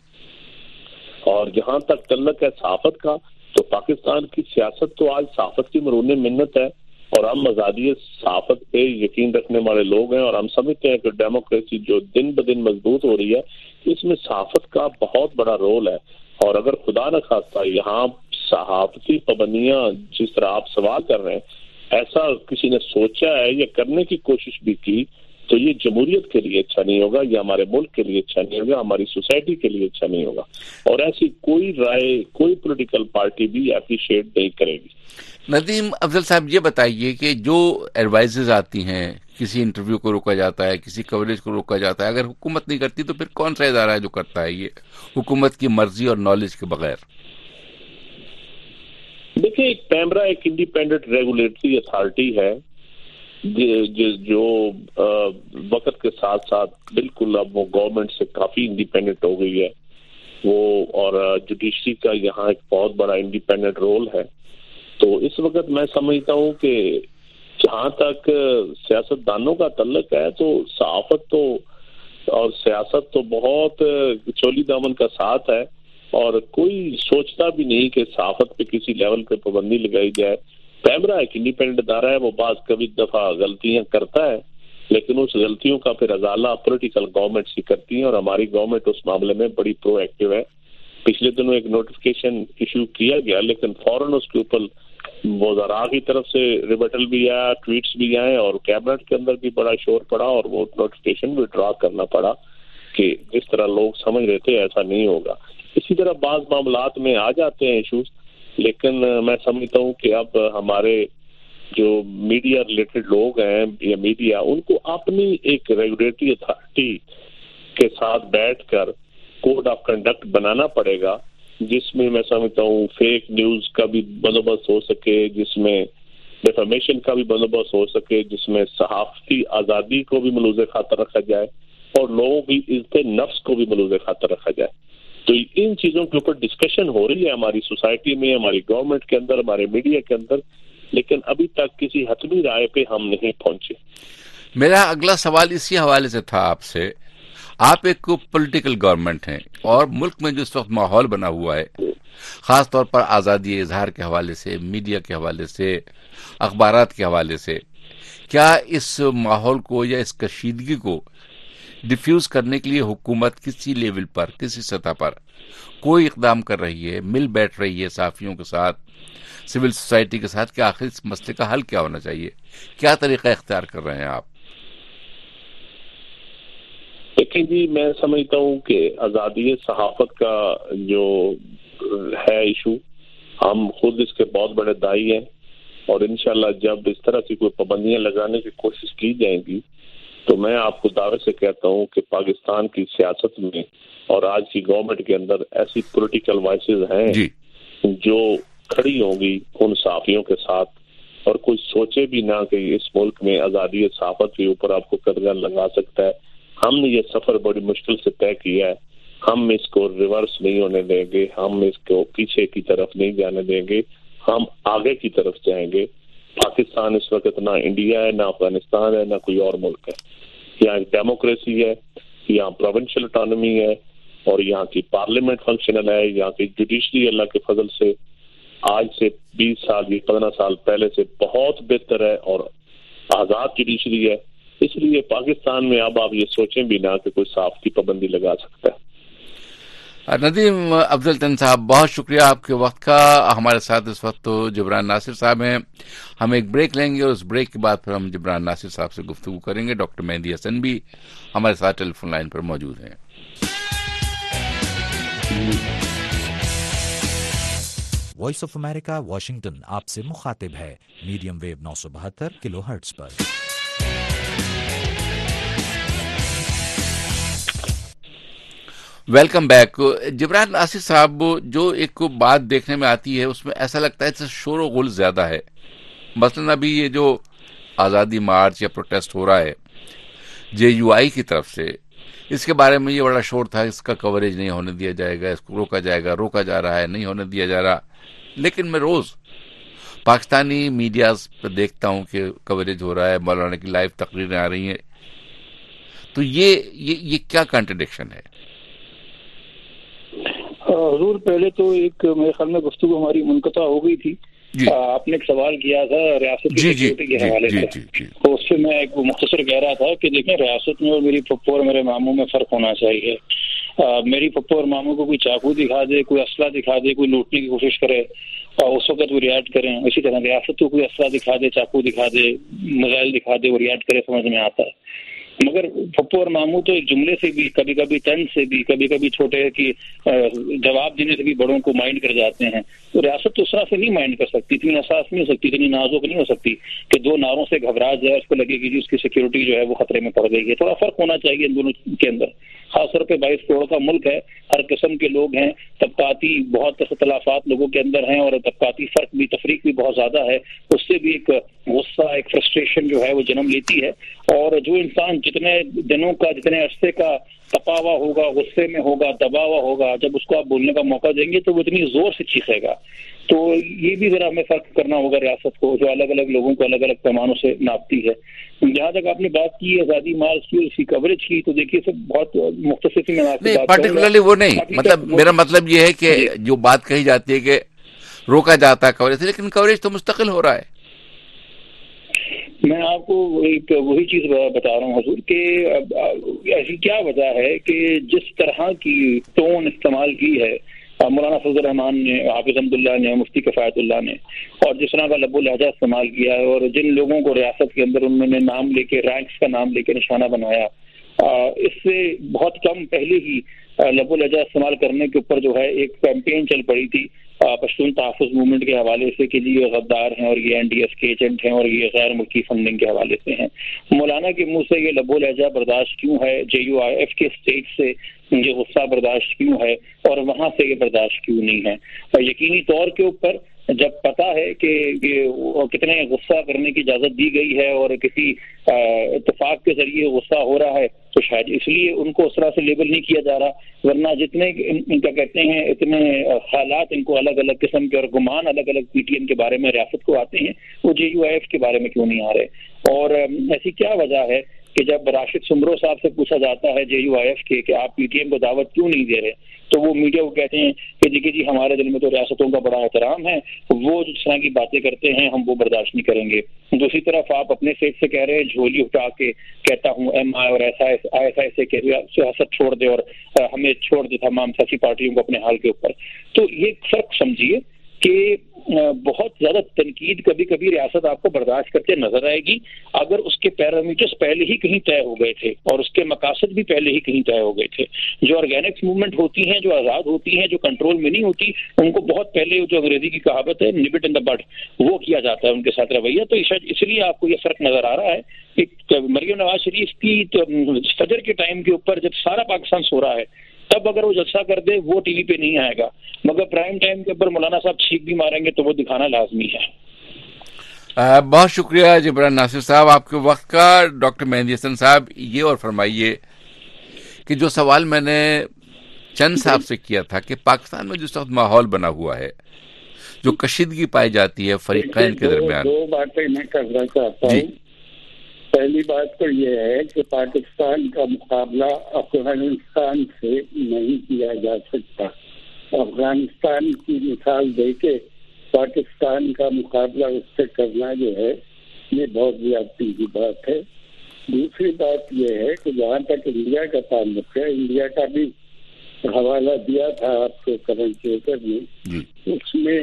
اور جہاں تک تعلق ہے صحافت کا، تو پاکستان کی سیاست تو آج صحافت کی مرہون منت ہے اور ہم آزادی صحافت پہ یقین رکھنے والے لوگ ہیں اور ہم سمجھتے ہیں کہ ڈیموکریسی جو دن بدن مضبوط ہو رہی ہے اس میں صحافت کا بہت بڑا رول ہے. اور اگر خدا نہ خواستہ یہاں صحافتی پابندیاں جس طرح آپ سوال کر رہے ہیں ایسا کسی نے سوچا ہے یا کرنے کی کوشش بھی کی تو یہ جمہوریت کے لیے اچھا نہیں ہوگا، یہ ہمارے ملک کے لیے اچھا نہیں ہوگا، ہماری سوسائٹی کے لیے اچھا نہیں ہوگا. اور ایسی کوئی رائے کوئی پولیٹیکل پارٹی بھی اپریشیٹ نہیں کرے گی. ندیم افضل صاحب یہ بتائیے کہ جو ایڈوائزز آتی ہیں، کسی انٹرویو کو روکا جاتا ہے، کسی کوریج کو روکا جاتا ہے، اگر حکومت نہیں کرتی تو پھر کون سا ادارہ ہے جو کرتا ہے یہ حکومت کی مرضی اور نالج کے بغیر؟ دیکھیں، ایک پیمرا ایک انڈیپینڈنٹ ریگولیٹری اتھارٹی ہے جو وقت کے ساتھ ساتھ بالکل اب وہ گورنمنٹ سے کافی انڈیپینڈنٹ ہو گئی ہے وہ، اور جوڈیشری کا یہاں ایک بہت بڑا انڈیپینڈنٹ رول ہے. تو اس وقت میں سمجھتا ہوں کہ جہاں تک سیاست دانوں کا تعلق ہے تو صحافت تو اور سیاست تو بہت چولی دامن کا ساتھ ہے اور کوئی سوچتا بھی نہیں کہ صحافت پہ کسی لیول پہ پابندی لگائی جائے. پیمرا ایک انڈیپینڈنٹ ادارہ ہے، وہ بعض کبھی دفعہ غلطیاں کرتا ہے لیکن اس غلطیوں کا پھر ازالہ پولیٹیکل گورنمنٹس ہی کرتی ہیں اور ہماری گورنمنٹ اس معاملے میں بڑی پرو ایکٹیو ہے. پچھلے دنوں ایک نوٹیفکیشن ایشو کیا گیا لیکن فوراً اس کے اوپر وزراء کی طرف سے ریبٹل بھی آیا، ٹویٹس بھی آئے اور کیبنٹ کے اندر بھی بڑا شور پڑا اور وہ نوٹیفکیشن بھی ڈرا کرنا پڑا کہ جس طرح لوگ سمجھ رہے تھے ایسا نہیں ہوگا. اسی طرح بعض معاملات میں آ جاتے ہیں ایشوز، لیکن میں سمجھتا ہوں کہ اب ہمارے جو میڈیا ریلیٹڈ لوگ ہیں یا میڈیا، ان کو اپنی ایک ریگولیٹری اتھارٹی کے ساتھ بیٹھ کر کوڈ آف کنڈکٹ بنانا پڑے گا جس میں میں سمجھتا ہوں فیک نیوز کا بھی بندوبست ہو سکے، جس میں ڈیفیمیشن کا بھی بندوبست ہو سکے، جس میں صحافتی آزادی کو بھی ملوز خاطر رکھا جائے اور لوگوں کی عزت نفس کو بھی ملوز خاطر رکھا جائے. تو ان چیزوں کے اوپر ڈسکشن ہو رہی ہے ہماری سوسائٹی میں، ہماری گورنمنٹ کے اندر، ہمارے میڈیا کے اندر، لیکن ابھی تک کسی حتمی رائے پہ ہم نہیں پہنچے. میرا اگلا سوال اسی حوالے سے تھا آپ سے. آپ ایک پولیٹیکل گورنمنٹ ہیں اور ملک میں جو اس وقت ماحول بنا ہوا ہے, خاص طور پر آزادی اظہار کے حوالے سے, میڈیا کے حوالے سے, اخبارات کے حوالے سے, کیا اس ماحول کو یا اس کشیدگی کو ڈیفیوز کرنے کے لیے حکومت کسی لیول پر, کسی سطح پر کوئی اقدام کر رہی ہے, مل بیٹھ رہی ہے صحافیوں کے ساتھ, سول سوسائٹی کے ساتھ, کہ آخر اس مسئلے کا حل کیا ہونا چاہیے, کیا طریقہ اختیار کر رہے ہیں آپ؟ دیکھیں جی, میں سمجھتا ہوں کہ آزادی صحافت کا جو ہے ایشو, ہم خود اس کے بہت بڑے دائی ہیں, اور انشاءاللہ جب اس طرح کی کوئی پابندیاں لگانے کی کوشش کی جائیں گی تو میں آپ کو دعوے سے کہتا ہوں کہ پاکستان کی سیاست میں اور آج کی گورنمنٹ کے اندر ایسی پولیٹیکل وائسز ہیں جی جو کھڑی ہوں گی ان صحافیوں کے ساتھ, اور کوئی سوچے بھی نہ کہ اس ملک میں آزادی صحافت کے اوپر آپ کو قدغن لگا سکتا ہے. ہم نے یہ سفر بڑی مشکل سے طے کیا ہے, ہم اس کو ریورس نہیں ہونے دیں گے, ہم اس کو پیچھے کی طرف نہیں جانے دیں گے, ہم آگے کی طرف جائیں گے. پاکستان اس وقت نہ انڈیا ہے, نہ افغانستان ہے, نہ کوئی اور ملک ہے. یہاں ڈیموکریسی ہے, یہاں پروونشل اٹانومی ہے, اور یہاں کی پارلیمنٹ فنکشنل ہے, یہاں کی جوڈیشری اللہ کے فضل سے آج سے بیس سال یا پندرہ سال پہلے سے بہت بہتر ہے اور آزاد جوڈیشری ہے. اس لیے پاکستان میں اب آپ یہ سوچیں بھی نہ کہ کوئی صحافت کی پابندی لگا سکتا ہے. ندیم افضل تن صاحب, بہت شکریہ آپ کے وقت کا. ہمارے ساتھ اس وقت تو جبران ناصر صاحب ہیں. ہم ایک بریک لیں گے اور اس بریک کے بعد پھر ہم جبران ناصر صاحب سے گفتگو کریں گے. ڈاکٹر مہدی حسن بھی ہمارے ساتھ ٹیلی فون لائن پر موجود ہیں. وائس آف امریکہ واشنگٹن آپ سے مخاطب ہے میڈیم ویو نو سو بہتر کلو ہرٹز پر. Welcome back. جبران ناصر صاحب, جو ایک بات دیکھنے میں آتی ہے اس میں ایسا لگتا ہے شور و غل زیادہ ہے. مثلاً ابھی یہ جو آزادی مارچ یا پروٹیسٹ ہو رہا ہے جے یو آئی کی طرف سے, اس کے بارے میں یہ بڑا شور تھا, اس کا کوریج نہیں ہونے دیا جائے گا, اس کو روکا جائے گا, روکا جا رہا ہے, نہیں ہونے دیا جا رہا. لیکن میں روز پاکستانی میڈیاز پہ دیکھتا ہوں کہ کوریج ہو رہا ہے, مولانا کی لائیو تقریریں آ رہی ہیں. تو یہ یہ, یہ کیا کنٹرڈکشن ہے؟ حضور, پہلے تو ایک میرے خیال میں گفتگو ہماری منقطع ہو گئی تھی. جی. آپ نے ایک سوال کیا تھا ریاست کی سیکورٹی کے حوالے سے, تو اس سے میں ایک مختصر کہہ رہا تھا کہ دیکھیں, ریاست میں اور میری پھپھو اور میرے ماموں میں فرق ہونا چاہیے. میری پھپھو اور ماموں کو کوئی چاقو دکھا دے, کوئی اسلحہ دکھا دے, کوئی لوٹنے کی کوشش کرے, اس وقت وہ ریاکٹ کریں. اسی طرح ریاست کو کوئی اسلحہ دکھا دے, چاقو دکھا دے, میزائل دکھا دے, وہ ریاکٹ کرے, سمجھ میں آتا ہے. مگر پھپھو اور ماموں تو ایک جملے سے بھی, کبھی کبھی طنز سے بھی, کبھی کبھی چھوٹے کی جواب دینے سے بھی بڑوں کو مائنڈ کر جاتے ہیں. تو ریاست تو اس طرح سے نہیں مائنڈ کر سکتی, اتنی حساس نہیں ہو سکتی, اتنی نازک نہیں ہو سکتی کہ دو ناروں سے گھبرا جائے, اس کو لگے کہ اس کی سیکورٹی جو ہے وہ خطرے میں پڑ گئی ہے. تھوڑا فرق ہونا چاہیے ان دونوں کے اندر. خاص طور پہ بائیس کروڑ کا ملک ہے, ہر قسم کے لوگ ہیں, طبقاتی بہت اختلافات لوگوں کے اندر ہیں, اور طبقاتی فرق بھی, تفریق بھی بہت زیادہ ہے. اس سے بھی ایک غصہ, ایک فرسٹریشن جو ہے وہ جنم لیتی ہے. اور جو انسان جتنے دنوں کا, جتنے عرصے کا تپا ہوا ہوگا, غصے میں ہوگا, دبا ہوا ہوگا, جب اس کو آپ بولنے کا موقع دیں گے تو وہ اتنی زور سے چیخے گا. تو یہ بھی ذرا ہمیں فرق کرنا ہوگا ریاست کو, جو الگ الگ لوگوں کو الگ الگ پیمانوں سے ناپتی ہے. جہاں تک آپ نے بات کی آزادی مارچ کی, اس کی کوریج کی, تو دیکھیے سب بہت مختصر سی میں پرٹیکولرلی وہ نہیں, مطلب میرا مطلب یہ ہے کہ جو بات کہی جاتی ہے کہ روکا جاتا ہے کوریج, لیکن کوریج تو مستقل ہو رہا ہے. میں آپ کو ایک وہی چیز بتا رہا ہوں حضور کہ ایسی کیا وجہ ہے کہ جس طرح کی ٹون استعمال کی ہے مولانا فضل الرحمان نے, حافظ حمداللہ نے, مفتی کفایت اللہ نے, اور جس طرح کا لب و لہجہ استعمال کیا ہے, اور جن لوگوں کو ریاست کے اندر انہوں نے نام لے کے, رینکس کا نام لے کے نشانہ بنایا, اس سے بہت کم پہلے ہی لب و لہجہ استعمال کرنے کے اوپر جو ہے ایک کیمپین چل پڑی تھی پشتون تحفظ موومنٹ کے حوالے سے کہ جی یہ غدار ہیں اور یہ این ڈی ایس کے ایجنٹ ہیں اور یہ غیر ملکی فنڈنگ کے حوالے سے ہیں. مولانا کے منہ سے یہ لب و لہجہ برداشت کیوں ہے, جے یو آئی ایف کے اسٹیج سے یہ غصہ برداشت کیوں ہے, اور وہاں سے یہ برداشت کیوں نہیں ہے؟ یقینی طور کے اوپر جب پتا ہے کہ کتنے غصہ کرنے کی اجازت دی گئی ہے اور کسی اتفاق کے ذریعے غصہ ہو رہا ہے تو شاید اس لیے ان کو اس طرح سے لیبل نہیں کیا جا رہا، ورنہ جتنے ان کا کہتے ہیں اتنے خیالات ان کو الگ الگ قسم کے اور گمان الگ الگ پی ٹی ایم کے بارے میں ریاست کو آتے ہیں، وہ جے یو آئی ایف کے بارے میں کیوں نہیں آ رہے؟ اور ایسی کیا وجہ ہے کہ جب راشد سمرو صاحب سے پوچھا جاتا ہے جے یو آئی ایف کے کہ آپ پی ٹی ایم کو دعوت کیوں نہیں دے رہے تو وہ میڈیا کو کہتے ہیں کہ دیکھیے جی ہمارے دل میں تو ریاستوں کا بڑا احترام ہے، وہ جس طرح کی باتیں کرتے ہیں ہم وہ برداشت نہیں کریں گے۔ دوسری طرف آپ اپنے سیٹ سے کہہ رہے ہیں جھولی اٹھا کے کہتا ہوں ایم آئی اور ایسا ایسا ایسے کہ سیاست چھوڑ دے اور ہمیں چھوڑ دے تمام سیاسی پارٹیوں کو اپنے حال کے اوپر۔ تو یہ فرق سمجھیے کہ بہت زیادہ تنقید کبھی کبھی ریاست آپ کو برداشت کرتے نظر آئے گی اگر اس کے پیرامیٹرز پہلے ہی کہیں طے ہو گئے تھے اور اس کے مقاصد بھی پہلے ہی کہیں طے ہو گئے تھے۔ جو آرگینکس موومنٹ ہوتی ہیں، جو آزاد ہوتی ہیں، جو کنٹرول میں نہیں ہوتی، ان کو بہت پہلے جو انگریزی کی کہاوت ہے نب اٹ ان دا بڈ وہ کیا جاتا ہے ان کے ساتھ رویہ۔ تو اس لیے آپ کو یہ فرق نظر آ رہا ہے کہ مریم نواز شریف کی فجر کے ٹائم کے اوپر جب سارا پاکستان سو رہا ہے تب اگر وہ جلسہ کر دے وہ ٹی وی پہ نہیں آئے گا، مگر پرائم ٹائم کے اوپر مولانا صاحب چھینک بھی ماریں گے تو وہ دکھانا لازمی ہے۔ بہت شکریہ جبران ناصر صاحب آپ کے وقت کا۔ ڈاکٹر مہندی حسن صاحب یہ اور فرمائیے کہ جو سوال میں نے چند صاحب سے کیا تھا کہ پاکستان میں جس وقت ماحول بنا ہوا ہے، جو کشیدگی پائی جاتی ہے فریقین کے درمیان، دو باتیں میں کرنا چاہتا ہوں۔ پہلی بات تو یہ ہے کہ پاکستان کا مقابلہ افغانستان سے نہیں کیا جا سکتا۔ افغانستان کی مثال دے کے پاکستان کا مقابلہ اس سے کرنا جو ہے یہ بہت زیادتی کی بات ہے۔ دوسری بات یہ ہے کہ جہاں تک انڈیا کا تعلق ہے، انڈیا کا بھی حوالہ دیا تھا آپ کو کرنٹ نے، اس میں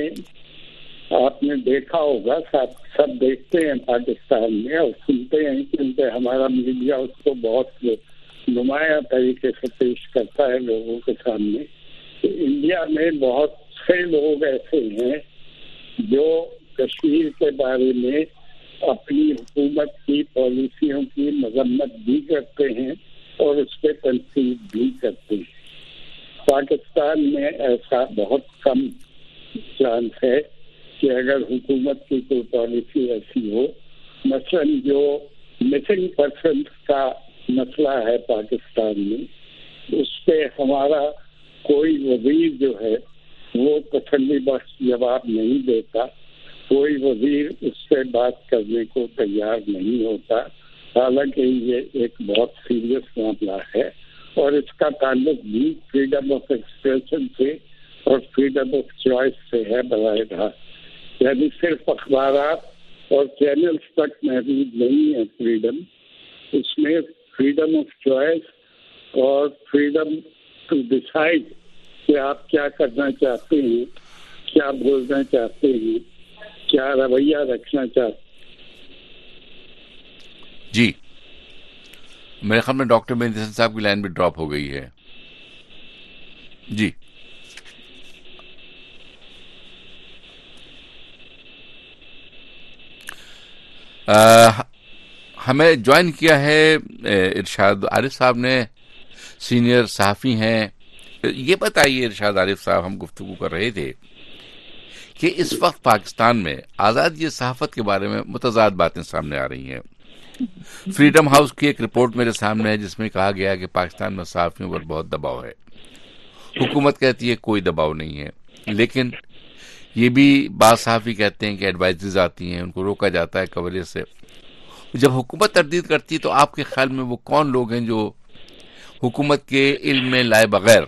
آپ نے دیکھا ہوگا، سب سب دیکھتے ہیں پاکستان میں اور سنتے ہیں کیونکہ ہمارا میڈیا اس کو بہت نمایاں طریقے سے پیش کرتا ہے لوگوں کے سامنے کہ انڈیا میں بہت سے لوگ ایسے ہیں جو کشمیر کے بارے میں اپنی حکومت کی پالیسیوں کی مذمت بھی کرتے ہیں اور اس پہ تنقید بھی کرتے ہیں۔ پاکستان میں ایسا بہت کم چانس ہے کہ اگر حکومت کی کوئی پالیسی ایسی ہو، مثلاً جو مسنگ پرسنس کا مسئلہ ہے پاکستان میں، اس پہ ہمارا کوئی وزیر جو ہے وہ تسلی بخش جواب نہیں دیتا، کوئی وزیر اس سے بات کرنے کو تیار نہیں ہوتا، حالانکہ یہ ایک بہت سیریس معاملہ ہے اور اس کا تعلق بھی فریڈم آف ایکسپریشن سے اور فریڈم آف چوائس سے ہے براہ راست۔ یعنی صرف اخبارات اور چینلز تک محدود نہیں ہے فریڈم، اس میں فریڈم آف چوائس اور فریڈم ٹو ڈیسائڈ کہ آپ کیا کرنا چاہتے ہیں، کیا بولنا چاہتے ہیں، کیا رویہ رکھنا چاہتے ہیں۔ جی میرے خیال میں ڈاکٹر مہندی حسن صاحب کی لائن بھی ڈراپ ہو گئی ہے۔ جی آ, ہمیں جوائن کیا ہے ارشاد عارف صاحب نے، سینئر صحافی ہیں۔ یہ بتائیے ارشاد عارف صاحب، ہم گفتگو کر رہے تھے کہ اس وقت پاکستان میں آزادی صحافت کے بارے میں متضاد باتیں سامنے آ رہی ہیں۔ فریڈم ہاؤس کی ایک رپورٹ میرے سامنے ہے جس میں کہا گیا کہ پاکستان میں صحافیوں پر بہت دباؤ ہے، حکومت کہتی ہے کوئی دباؤ نہیں ہے، لیکن یہ بھی بعض صحافی کہتے ہیں کہ ایڈوائزریز آتی ہیں، ان کو روکا جاتا ہے کوریج سے۔ جب حکومت تردید کرتی ہے تو آپ کے خیال میں وہ کون لوگ ہیں جو حکومت کے علم میں لائے بغیر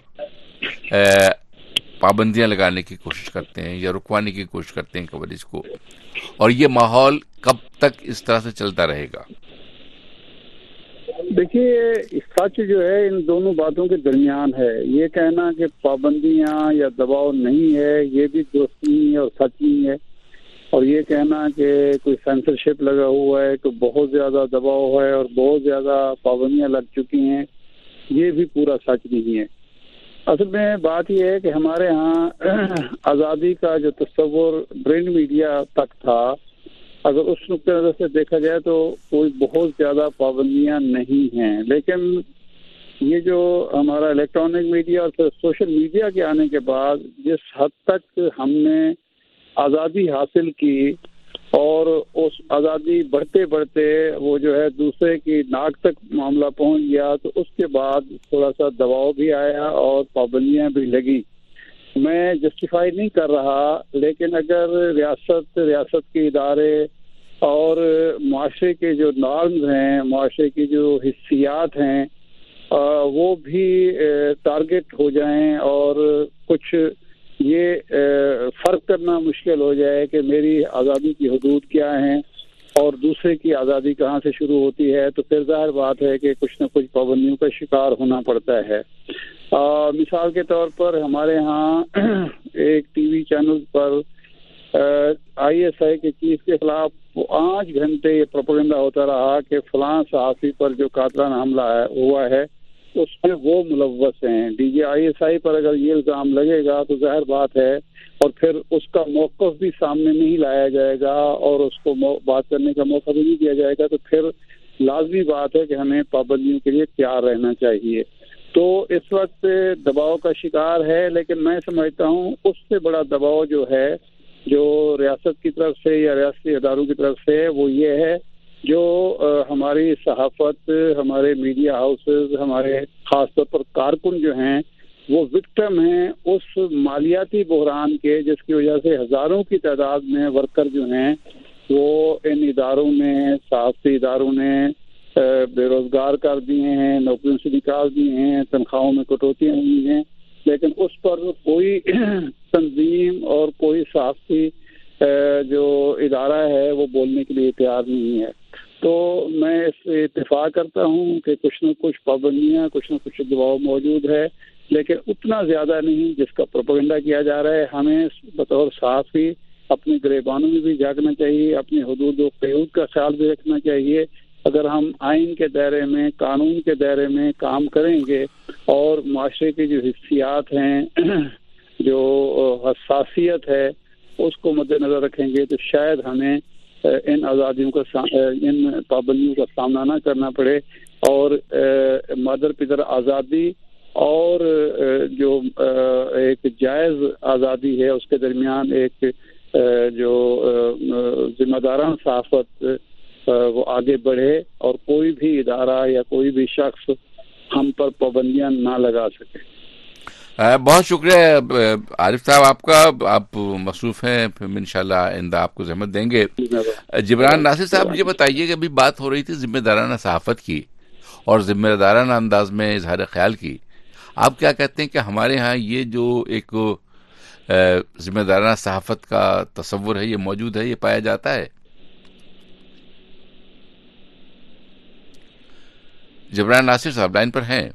پابندیاں لگانے کی کوشش کرتے ہیں یا رکوانے کی کوشش کرتے ہیں کوریج کو، اور یہ ماحول کب تک اس طرح سے چلتا رہے گا؟ دیکھیے سچ جو ہے ان دونوں باتوں کے درمیان ہے۔ یہ کہنا کہ پابندیاں یا دباؤ نہیں ہے یہ بھی درست نہیں ہے اور سچ نہیں ہے، اور یہ کہنا کہ کوئی سینسرشپ لگا ہوا ہے کہ بہت زیادہ دباؤ ہے اور بہت زیادہ پابندیاں لگ چکی ہیں یہ بھی پورا سچ نہیں ہے۔ اصل میں بات یہ ہے کہ ہمارے ہاں آزادی کا جو تصور پرنٹ میڈیا تک تھا، اگر اس نقطۂ نظر سے دیکھا جائے تو کوئی بہت زیادہ پابندیاں نہیں ہیں، لیکن یہ جو ہمارا الیکٹرانک میڈیا اور پھر سوشل میڈیا کے آنے کے بعد جس حد تک ہم نے آزادی حاصل کی اور اس آزادی بڑھتے بڑھتے وہ جو ہے دوسرے کی ناک تک معاملہ پہنچ گیا تو اس کے بعد تھوڑا سا دباؤ بھی آیا اور پابندیاں بھی لگی. میں جسٹیفائی نہیں کر رہا، لیکن اگر ریاست ریاست کے ادارے اور معاشرے کے جو نارمز ہیں، معاشرے کی جو حصیات ہیں، وہ بھی ٹارگٹ ہو جائیں اور کچھ یہ فرق کرنا مشکل ہو جائے کہ میری آزادی کی حدود کیا ہیں اور دوسرے کی آزادی کہاں سے شروع ہوتی ہے، تو پھر ظاہر بات ہے کہ کچھ نہ کچھ پابندیوں کا شکار ہونا پڑتا ہے. آ, مثال کے طور پر ہمارے ہاں ایک ٹی وی چینل پر آئی ایس آئی کے چیف کے خلاف پانچ گھنٹے یہ پروپیگنڈا ہوتا رہا کہ فلاں صحافی پر جو قاتلانہ حملہ ہوا ہے اس میں وہ ملوث ہیں. D G I S I پر اگر یہ الزام لگے گا تو ظاہر بات ہے، اور پھر اس کا موقف بھی سامنے نہیں لایا جائے گا اور اس کو بات کرنے کا موقع بھی نہیں دیا جائے گا، تو پھر لازمی بات ہے کہ ہمیں پابندیوں کے لیے تیار رہنا چاہیے. تو اس وقت دباؤ کا شکار ہے، لیکن میں سمجھتا ہوں اس سے بڑا دباؤ جو ہے جو ریاست کی طرف سے یا ریاستی اداروں کی طرف سے وہ یہ ہے جو ہماری صحافت، ہمارے میڈیا ہاؤسز، ہمارے خاص طور پر کارکن جو ہیں وہ وکٹم ہیں اس مالیاتی بحران کے، جس کی وجہ سے ہزاروں کی تعداد میں ورکر جو ہیں وہ ان اداروں میں، صحافتی اداروں نے بے روزگار کر دیے ہیں، نوکریوں سے نکال دیے ہیں، تنخواہوں میں کٹوتیاں ہوئی ہیں، لیکن اس پر کوئی تنظیم اور کوئی صحافتی جو ادارہ ہے وہ بولنے کے لیے تیار نہیں ہے. تو میں اس سے اتفاق کرتا ہوں کہ کچھ نہ کچھ پابندیاں، کچھ نہ کچھ دباؤ موجود ہے، لیکن اتنا زیادہ نہیں جس کا پروپیگنڈا کیا جا رہا ہے. ہمیں بطور صحافی اپنے گریبانوں میں بھی جاگنا چاہیے، اپنی حدود و قیود کا خیال بھی رکھنا چاہیے. اگر ہم آئین کے دائرے میں، قانون کے دائرے میں کام کریں گے اور معاشرے کی جو حصیات ہیں، جو حساسیت ہے، اس کو مد نظر رکھیں گے تو شاید ہمیں ان آزادیوں کا ان پابندیوں کا سامنا نہ کرنا پڑے اور مادر پدر آزادی اور جو ایک جائز آزادی ہے اس کے درمیان ایک جو ذمہ دارانہ صحافت وہ آگے بڑھے اور کوئی بھی ادارہ یا کوئی بھی شخص ہم پر پابندیاں نہ لگا سکے. بہت شکریہ عارف صاحب آپ کا، آپ مصروف ہیں، انشاءاللہ آئندہ آپ کو زحمت دیں گے. جبران ناصر صاحب مجھے بتائیے کہ ابھی بات ہو رہی تھی ذمہ دارانہ صحافت کی اور ذمہ دارانہ انداز میں اظہار خیال کی، آپ کیا کہتے ہیں کہ ہمارے ہاں یہ جو ایک ذمہ دارانہ صحافت کا تصور ہے یہ موجود ہے، یہ پایا جاتا ہے؟ جبران ناصر صاحب لائن پر ہیں؟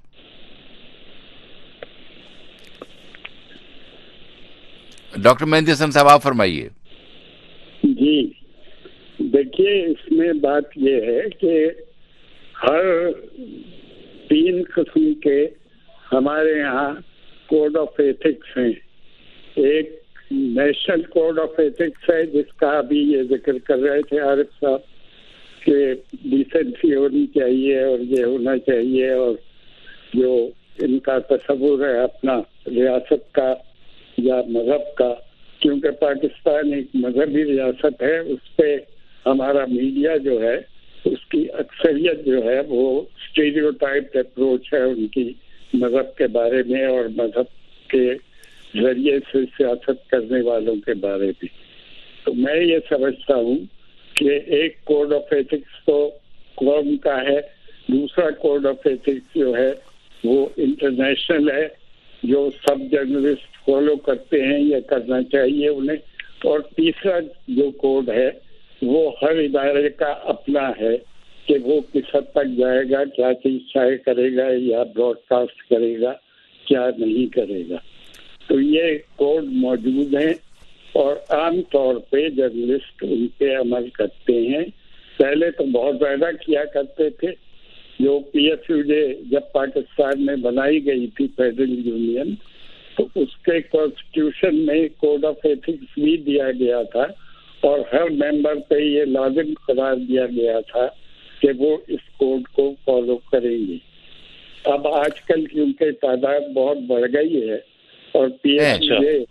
ڈاکٹر مہندی حسن صاحب آپ فرمائیے. جی دیکھیے، اس میں بات یہ ہے کہ ہر تین قسم کے ہمارے یہاں کوڈ آف ایتھکس ہیں. ایک نیشنل کوڈ آف ایتھکس ہے جس کا ابھی یہ ذکر کر رہے تھے عارف صاحب کہ ڈیسنسی ہونی چاہیے اور یہ ہونا چاہیے، اور جو ان کا تصور ہے اپنا ریاست کا یا مذہب کا، کیونکہ پاکستان ایک مذہبی ریاست ہے، اس پہ ہمارا میڈیا جو ہے اس کی اکثریت جو ہے وہ اسٹیریوٹائپڈ اپروچ ہے ان کی مذہب کے بارے میں اور مذہب کے ذریعے سے سیاست کرنے والوں کے بارے میں. تو میں یہ سمجھتا ہوں کہ ایک کوڈ آف ایتھکس تو قوم کا ہے، دوسرا کوڈ آف ایتھکس جو ہے وہ انٹرنیشنل ہے جو سب جرنلسٹ فالو کرتے ہیں یا کرنا چاہیے انہیں، اور تیسرا جو کوڈ ہے وہ ہر ادارے کا اپنا ہے کہ وہ کس حد تک جائے گا، کیا چیز شائع کرے گا یا براڈ کاسٹ کرے گا، کیا نہیں کرے گا. تو یہ کوڈ موجود ہیں اور عام طور پہ جرنلسٹ ان پہ عمل کرتے ہیں. پہلے تو بہت زیادہ کیا کرتے تھے. جو پی ایف یو جے جب پاکستان میں بنائی گئی تھی فیڈرل یونین، تو اس کے کانسٹیٹیوشن میں کوڈ آف ایتھکس بھی دیا گیا تھا اور ہر ممبر پہ یہ لازم قرار دیا گیا تھا کہ وہ اس کوڈ کو فالو کریں گے. اب آج کل کیونکہ تعداد بہت بڑھ گئی ہے اور پی ایف یو جے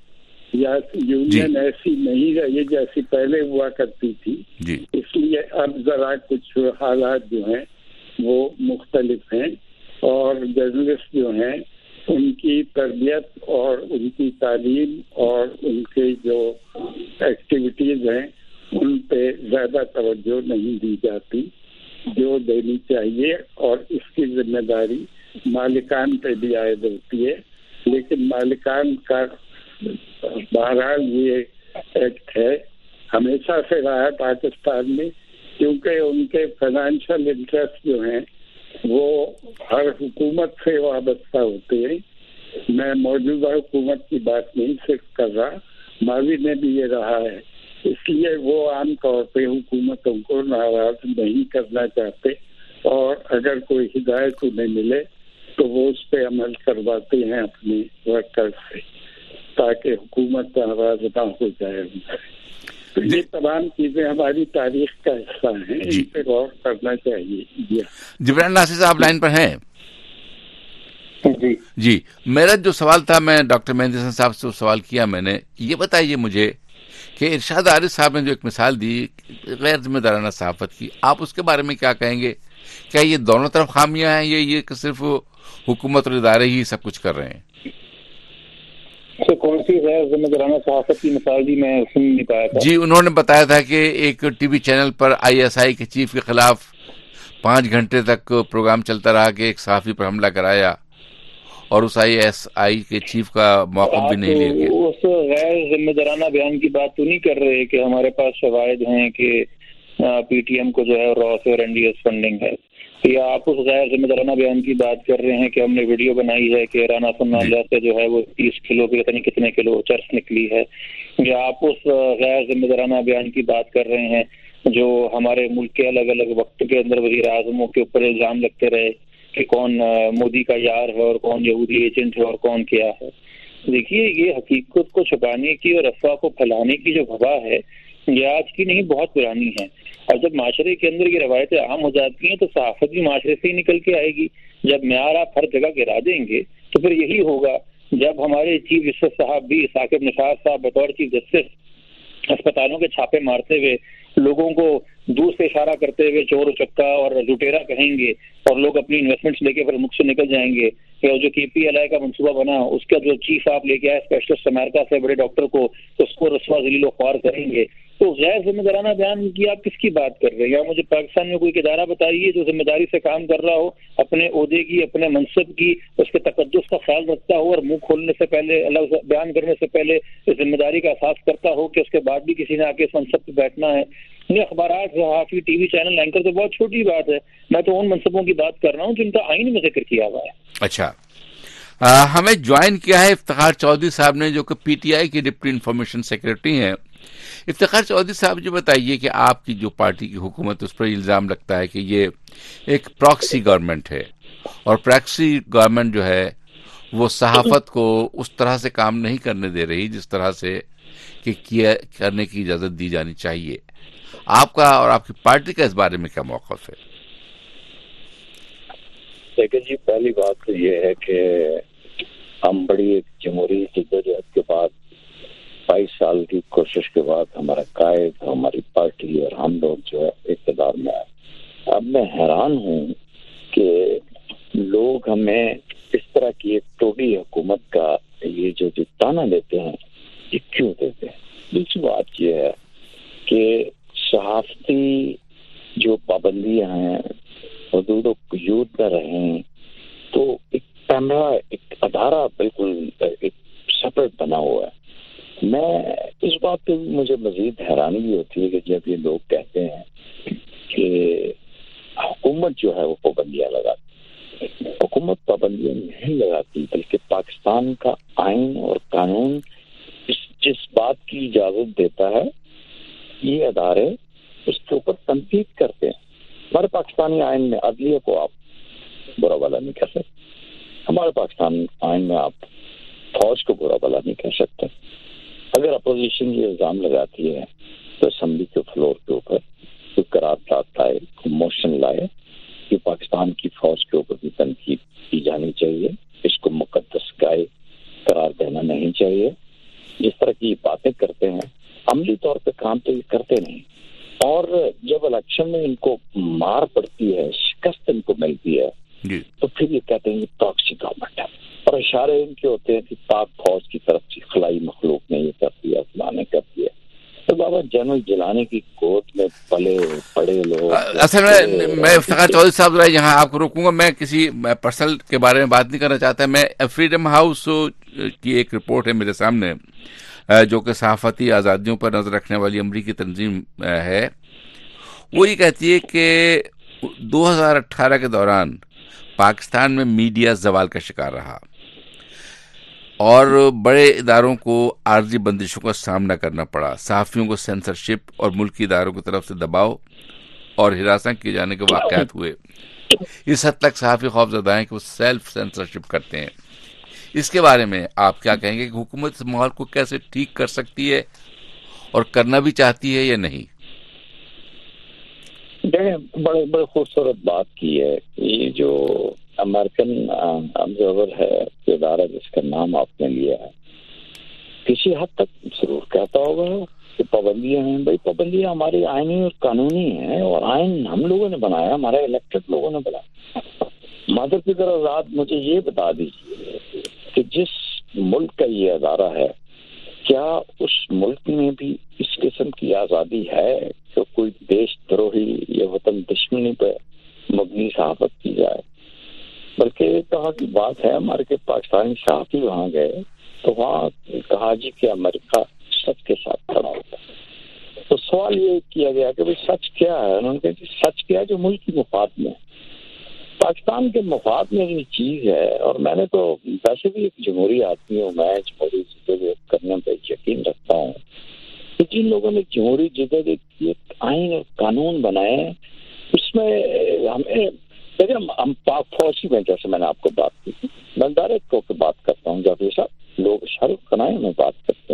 یا یونین ایسی نہیں رہی جیسی پہلے ہوا کرتی تھی. اس لیے اب ذرا کچھ حالات جو ہیں وہ مختلف ہیں اور جرنلسٹ جو ہیں ان کی تربیت اور ان کی تعلیم اور ان کے جو ایکٹیویٹیز ہیں ان پہ زیادہ توجہ نہیں دی جاتی جو دینی چاہیے, اور اس کی ذمہ داری مالکان پہ بھی عائد ہوتی ہے. لیکن مالکان کا بہرحال یہ ایکٹ ہے, ہمیشہ سے رہا ہے پاکستان میں, کیونکہ ان کے فائنینشیل انٹرسٹ جو ہیں وہ ہر حکومت سے وابستہ ہوتے ہیں. میں موجودہ حکومت کی بات نہیں صرف کر رہا, ماضی میں بھی یہ رہا ہے. اس لیے وہ عام طور پہ حکومتوں کو ناراض نہیں کرنا چاہتے, اور اگر کوئی ہدایت انہیں ملے تو وہ اس پہ عمل کرواتے ہیں اپنے ورکر سے, تاکہ حکومت ناراض نہ ہو جائے ان سے. تو یہ تمام چیزیں ہماری تاریخ کا حصہ ہیں, ان پہ غور کرنا چاہیے. جبران ناصر صاحب لائن پر ہیں؟ جی جی, میرا جو سوال تھا میں ڈاکٹر مہندی حسن صاحب سے سوال کیا میں نے, یہ بتائیے مجھے کہ ارشاد عارف صاحب نے جو ایک مثال دی غیر ذمہ دارانہ صحافت کی, آپ اس کے بارے میں کیا کہیں گے؟ کیا یہ دونوں طرف خامیاں ہیں, یہ یہ کہ صرف حکومت اور ادارے ہی سب کچھ کر رہے ہیں؟ کون سی غیر ذمہ دارانہ صحافت کی مثال دی؟ میں سن نہیں پایا تھا. جی, انہوں نے بتایا تھا کہ ایک ٹی وی چینل پر آئی ایس آئی کے چیف کے خلاف پانچ گھنٹے تک پروگرام چلتا رہا کہ ایک صحافی پر حملہ کرایا, اور اس آئی ایس آئی کے چیف کا موقف بھی نہیں لیا گیا. اس غیر ذمہ دارانہ بیان کی بات تو نہیں کر رہے کہ ہمارے پاس شواہد ہیں کہ پی ٹی ایم کو جو ہے را سے اور این ڈی ایس فنڈنگ ہے, یا آپ اس غیر ذمہ دارانہ بیان کی بات کر رہے ہیں کہ ہم نے ویڈیو بنائی ہے کہ رانا ثناءاللہ سے جو ہے وہ تیس کلو کے پتہ نہیں کتنے کلو چرس نکلی ہے, یا آپ اس غیر ذمہ دارانہ بیان کی بات کر رہے ہیں جو ہمارے ملک کے الگ الگ وقت کے اندر وزیر اعظموں کے اوپر الزام لگتے رہے کہ کون مودی کا یار ہے اور کون یہودی ایجنٹ ہے اور کون کیا ہے. دیکھیے, یہ حقیقت کو چھپانے کی اور افواہ کو پھیلانے کی جو وبا ہے یہ آج کی نہیں, بہت پرانی ہے. اور جب معاشرے کے اندر یہ روایتیں عام ہو جاتی ہیں تو صحافت بھی معاشرے سے ہی نکل کے آئے گی. جب معیار آپ ہر جگہ گرا دیں گے تو پھر یہی ہوگا. جب ہمارے چیف جسٹس صاحب بھی ثاقب نشاط صاحب بطور چیف جسٹس اسپتالوں کے چھاپے مارتے ہوئے لوگوں کو دور سے اشارہ کرتے ہوئے چور و چکا اور لٹیرا کہیں گے, اور لوگ اپنی انویسٹمنٹس لے کے پھر ملک سے نکل جائیں گے, یا جو کے پی ایل آئی کا منصوبہ بنا اس کا جو چیف آپ لے کے آئے اسپیشلسٹ امریکہ سے بڑے ڈاکٹر کو, اس کو رسوا ذلیل و خوار کریں گے. تو غیر ذمہ دارانہ بیان کی آپ کس کی بات کر رہے ہیں؟ یا مجھے پاکستان میں کوئی ادارہ بتائیے جو ذمہ داری سے کام کر رہا ہو, اپنے عہدے کی, اپنے منصب کی, اس کے تقدس کا خیال رکھتا ہو, اور منہ کھولنے سے پہلے الگ بیان کرنے سے پہلے ذمہ داری کا احساس کرتا ہو کہ اس کے بعد بھی کسی نے آ کے اس منصب پہ بیٹھنا ہے. یہ اخبارات, صحافی, ٹی وی چینل اینکر تو بہت چھوٹی بات ہے, میں تو ان منصبوں کی بات کر رہا ہوں جن کا آئین میں ذکر کیا ہوا ہے. اچھا, ہمیں جوائن کیا ہے افتخار چودھری صاحب نے جو کہ پی ٹی آئی کے ڈپٹی انفارمیشن سیکرٹری ہیں. افتخار چودھری صاحب جو بتائیے کہ آپ کی جو پارٹی کی حکومت اس پر الزام لگتا ہے کہ یہ ایک پراکسی گورنمنٹ ہے, اور پراکسی گورنمنٹ جو ہے وہ صحافت کو اس طرح سے کام نہیں کرنے دے رہی جس طرح سے کہ کیا کرنے کی اجازت دی جانی چاہیے. آپ کا اور آپ کی پارٹی کا اس بارے میں کیا موقف ہے؟ دیکھیں جی, پہلی بات تو یہ ہے کہ ہم بڑی ایک جمہوری جدوجہد کے بعد بائیس سال کی کوشش کے بعد ہمارا قائد, ہماری پارٹی اور ہم لوگ جو ہے اقتدار میں آئے. اب میں حیران ہوں کہ لوگ ہمیں اس طرح کی ایک ٹوٹی حکومت کا یہ جو تانا دیتے ہیں یہ کیوں دیتے ہیں. دوسری بات یہ ہے کہ صحافتی جو پابندیاں ہیں حدود و قیود میں رہیں تو ایک کیمرہ, ایک ادارہ بالکل ایک سپریٹ بنا ہوا ہے. میں اس بات پہ مجھے مزید حیرانی بھی ہوتی ہے کہ جب یہ لوگ کہتے ہیں کہ حکومت جو ہے وہ پابندیاں لگاتی, حکومت پابندیاں نہیں لگاتی بلکہ پاکستان کا آئین اور قانون جس بات کی اجازت دیتا ہے یہ ادارے اس کے اوپر تنقید کرتے ہیں. ہمارے پاکستانی آئین میں عدلیہ کو آپ برا بھلا نہیں کہہ سکتے, ہمارے پاکستان آئین میں آپ فوج کو برا بھلا نہیں کہہ سکتے. اگر اپوزیشن یہ الزام لگاتی ہے تو اسمبلی کے فلور کے اوپر کوئی قرارداد لائے, موشن لائے کہ پاکستان کی فوج کے اوپر بھی تنقید کی جانی چاہیے, اس کو مقدس گائے قرار دینا نہیں چاہیے. جس طرح کی آتے نہیں، اور جب الیکشن میں ان کو مار پڑتی ہے، شکست ان کو ملتی ہے جی، تو پھر یہ کہتے ہیں کہ پراکسی گورنمنٹ ہے، اور اشارے ان کے ہوتے ہیں کہ پاک فوج کی طرف سے خلائی مخلوق نے یہ کر دیا، فلاں نے کر دیا۔ تو بابا جنرل جیلانی کی گود میں پلے پڑے لوگ، اصل میں میں افتخار چودھری صاحب ذرا یہاں آپ کو روکوں گا، میں کسی پرسنل کے بارے میں بات نہیں کرنا چاہتا، میں فریڈم ہاؤس کی ایک رپورٹ ہے میرے سامنے جو کہ صحافتی آزادیوں پر نظر رکھنے والی امریکی تنظیم ہے، وہ یہ کہتی ہے کہ دو ہزار اٹھارہ کے دوران پاکستان میں میڈیا زوال کا شکار رہا اور بڑے اداروں کو عارضی بندشوں کا سامنا کرنا پڑا، صحافیوں کو سینسرشپ اور ملکی اداروں کی طرف سے دباؤ اور ہراساں کیے جانے کے واقعات ہوئے۔ اس حد تک صحافی خوفزدہ ہیں کہ وہ سیلف سینسرشپ کرتے ہیں۔ اس کے بارے میں آپ کیا کہیں گے کہ حکومت اس ماحول کو کیسے ٹھیک کر سکتی ہے اور کرنا بھی چاہتی ہے یا نہیں؟ بڑے بڑے خوبصورت بات کی ہے۔ یہ جو امریکن آبزرور ہے ادارہ جس کا نام آپ نے لیا ہے، کسی حد تک ضرور کہتا ہوگا کہ پابندیاں ہیں، بھائی پابندیاں ہماری آئینی اور قانونی ہیں، اور آئین ہم لوگوں نے بنایا، ہمارے الیکٹڈ لوگوں نے بنایا۔ مادر کی طرح ذات مجھے یہ بتا دیجیے کہ جس ملک کا یہ ادارہ ہے، کیا اس ملک میں بھی اس قسم کی آزادی ہے کہ کوئی دیش دروہی یا وطن دشمنی پہ مبنی صحافت کی جائے؟ بلکہ کہا کی بات ہے، ہمارے کے پاکستانی صحافی وہاں گئے تو وہاں کہا جی کہ امریکہ سچ کے ساتھ کھڑا ہوتا ہے۔ تو سوال یہ کیا گیا کہ بھائی سچ کیا ہے؟ انہوں نے کہا کہ سچ کیا ہے جو ملک کی مفاد میں، پاکستان کے مفاد میں یہ چیز ہے۔ اور میں نے تو ویسے بھی ایک جمہوری آدمی ہوں، میں جمہوری جدوجہد کرنے پہ یقین رکھتا ہوں کہ جن لوگوں نے جمہوری جدوجہد آئین اور قانون بنائے، اس میں ہمیں دیکھیں، ہم پاک فوجی میں جیسے میں نے آپ کو بات کی تھی، میں ڈائریکٹ ہو کے بات کرتا ہوں، جب یہ سب لوگ شرف کنائے میں بات کرتے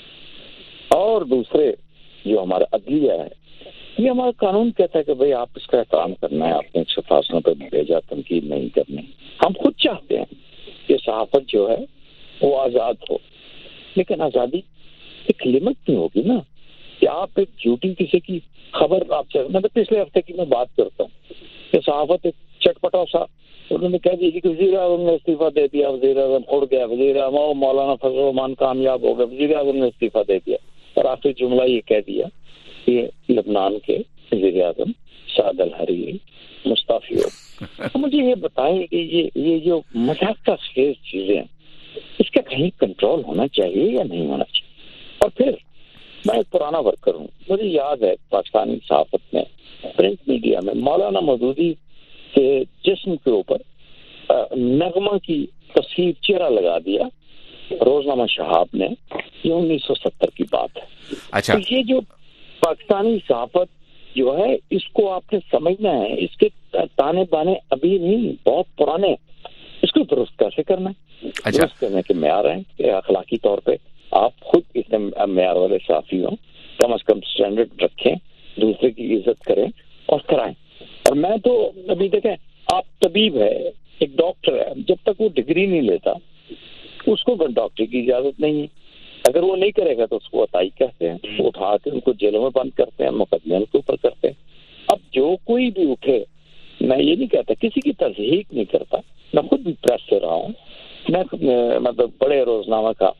ہیں، اور دوسرے جو ہمارا عدلیہ ہے، یہ ہمارا قانون کہتا ہے کہ بھئی آپ اس کا احترام کرنا ہے، آپ نے ایک سو فاصلوں پہ بھیجا، تنقید نہیں کرنی۔ ہم خود چاہتے ہیں کہ صحافت جو ہے وہ آزاد ہو، لیکن آزادی ایک لمٹ نہیں ہوگی نا، کہ آپ ایک جھوٹی کسی کی خبر آپ سے، میں پچھلے ہفتے کی میں بات کرتا ہوں کہ صحافت ایک چٹ پٹا سا انہوں نے کہہ دیا کہ وزیر اعظم نے استعفیٰ دے دیا، وزیر اعظم اڑ گیا، وزیر اعظم مولانا فضل الرحمان کامیاب ہو گیا، وزیر اعظم نے استعفیٰ دے دیا، اور آخری جملہ یہ کہہ دیا کہ لبنان کے وزیر اعظم سعد الحریری مستعفی ہو۔ مجھے یہ بتائیں کہ یہ یہ جو مذاق کا خیز چیزیں ہیں، اس کا کہیں کنٹرول ہونا چاہیے یا نہیں ہونا چاہیے؟ اور پھر میں ایک پرانا ورکر ہوں، مجھے یاد ہے پاکستانی صحافت میں، پرنٹ میڈیا میں، مولانا مودودی کے جسم کے اوپر نغمہ کی تصویر چہرہ لگا دیا روزنامہ شہاب نے، یہ انیس سو ستر کی بات ہے۔ اچھا، تو یہ جو پاکستانی صحافت جو ہے، اس کو آپ نے سمجھنا ہے، اس کے تانے بانے ابھی نہیں، بہت پرانے، اس کو درست کیسے کرنا ہے؟ درست کرنے کے معیار ہیں کہ اخلاقی طور پہ آپ خود اتنے معیار والے صحافی ہوں، کم از کم سٹینڈرڈ رکھیں، دوسرے کی عزت کریں اور کرائیں۔ اور میں تو ابھی دیکھیں، آپ طبیب ہے، ایک ڈاکٹر ہے، جب تک وہ ڈگری نہیں لیتا اس کو ڈاکٹری کی اجازت نہیں ہے، اگر وہ نہیں کرے گا تو اس کو عطائی کہتے ہیں، وہ اٹھا کے ان کو جیلوں میں بند کرتے ہیں، مقدمے ان کے اوپر کرتے ہیں۔ اب جو کوئی بھی اٹھے، میں یہ نہیں کہتا، کسی کی تصحیح نہیں کرتا، میں خود بھی پریس سے رہا ہوں، میں مطلب بڑے روزنامہ کا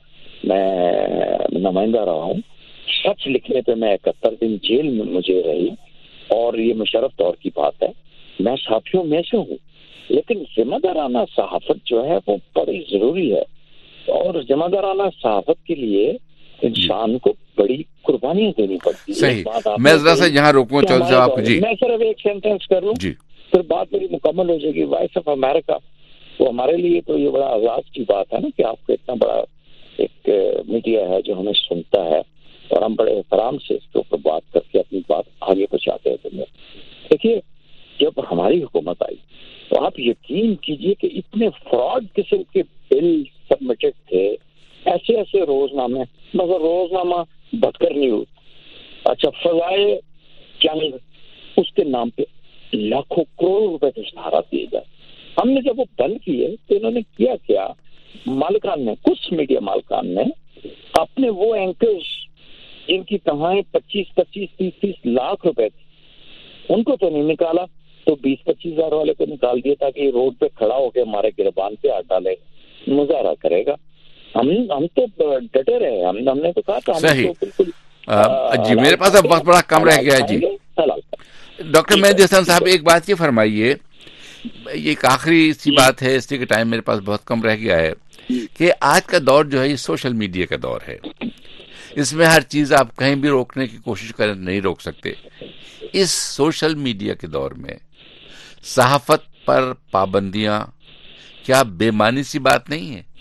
میں نمائندہ رہا ہوں، سچ لکھنے پہ میں اکہتر دن جیل میں مجھے رہی، اور یہ مشرف دور کی بات ہے، میں صحافیوں میں سے ہوں، لیکن ذمہ دارانہ صحافت جو ہے وہ بڑی ضروری ہے، اور ذمہ دارانہ صحافت کے لیے انسان کو بڑی قربانیاں دینی پڑتی ہے۔ صحیح، میں ذرا سا یہاں روکوں چودھری صاحب آپ، جی میں صرف ایک سینٹینس کر لوں جی، پھر بات میری مکمل ہو جائے گی۔ وائس آف امریکہ، وہ ہمارے لیے تو یہ بڑا اعزاز کی بات ہے نا کہ آپ کو اتنا بڑا ایک میڈیا ہے جو ہمیں سنتا ہے، اور ہم بڑے احترام سے اس کے اوپر بات کر کے اپنی بات آگے پہنچاتے ہیں دنیا۔ دیکھیے، جب ہماری حکومت آئی تو آپ یقین کیجئے کہ اتنے فراڈ قسم کے بل سبمٹڈ تھے، ایسے ایسے روزنامے، مگر روزنامہ بدکر نیوز، اچھا فضائے چینل، اس کے نام پہ لاکھوں کروڑ روپے کے سہارا دیے جائے۔ ہم نے جب وہ بند کیے تو انہوں نے کیا کیا، مالکان نے، کچھ میڈیا مالکان نے اپنے وہ اینکرز جن کی تنخواہیں پچیس پچیس تیس تیس لاکھ روپے تھی ان کو تو نہیں نکالا, تو بیس پچیس ہزار والے کو نکال دیا تاکہ یہ روڈ پہ کھڑا ہو کے ہمارے گربان پہ ہاتھ ڈالے, مظاہرہ کرے گا. ہم ہم تو ڈٹے رہے, ہم ہم نے تو کہا تھا بالکل. جی میرے پاس اب وقت بڑا کم رہ گیا ہے. جی ڈاکٹر مہدی حسن صاحب ایک بات یہ فرمائیے, یہ ایک آخری سی بات ہے اس لیے کہ ٹائم میرے پاس بہت کم رہ گیا ہے, کہ آج کا دور جو ہے یہ سوشل میڈیا کا دور ہے. اس میں ہر چیز آپ کہیں بھی روکنے کی کوشش کریں نہیں روک سکتے. اس سوشل میڈیا کے دور میں صحافت پر پابندیاں کیا بے معنی سی بات نہیں ہے؟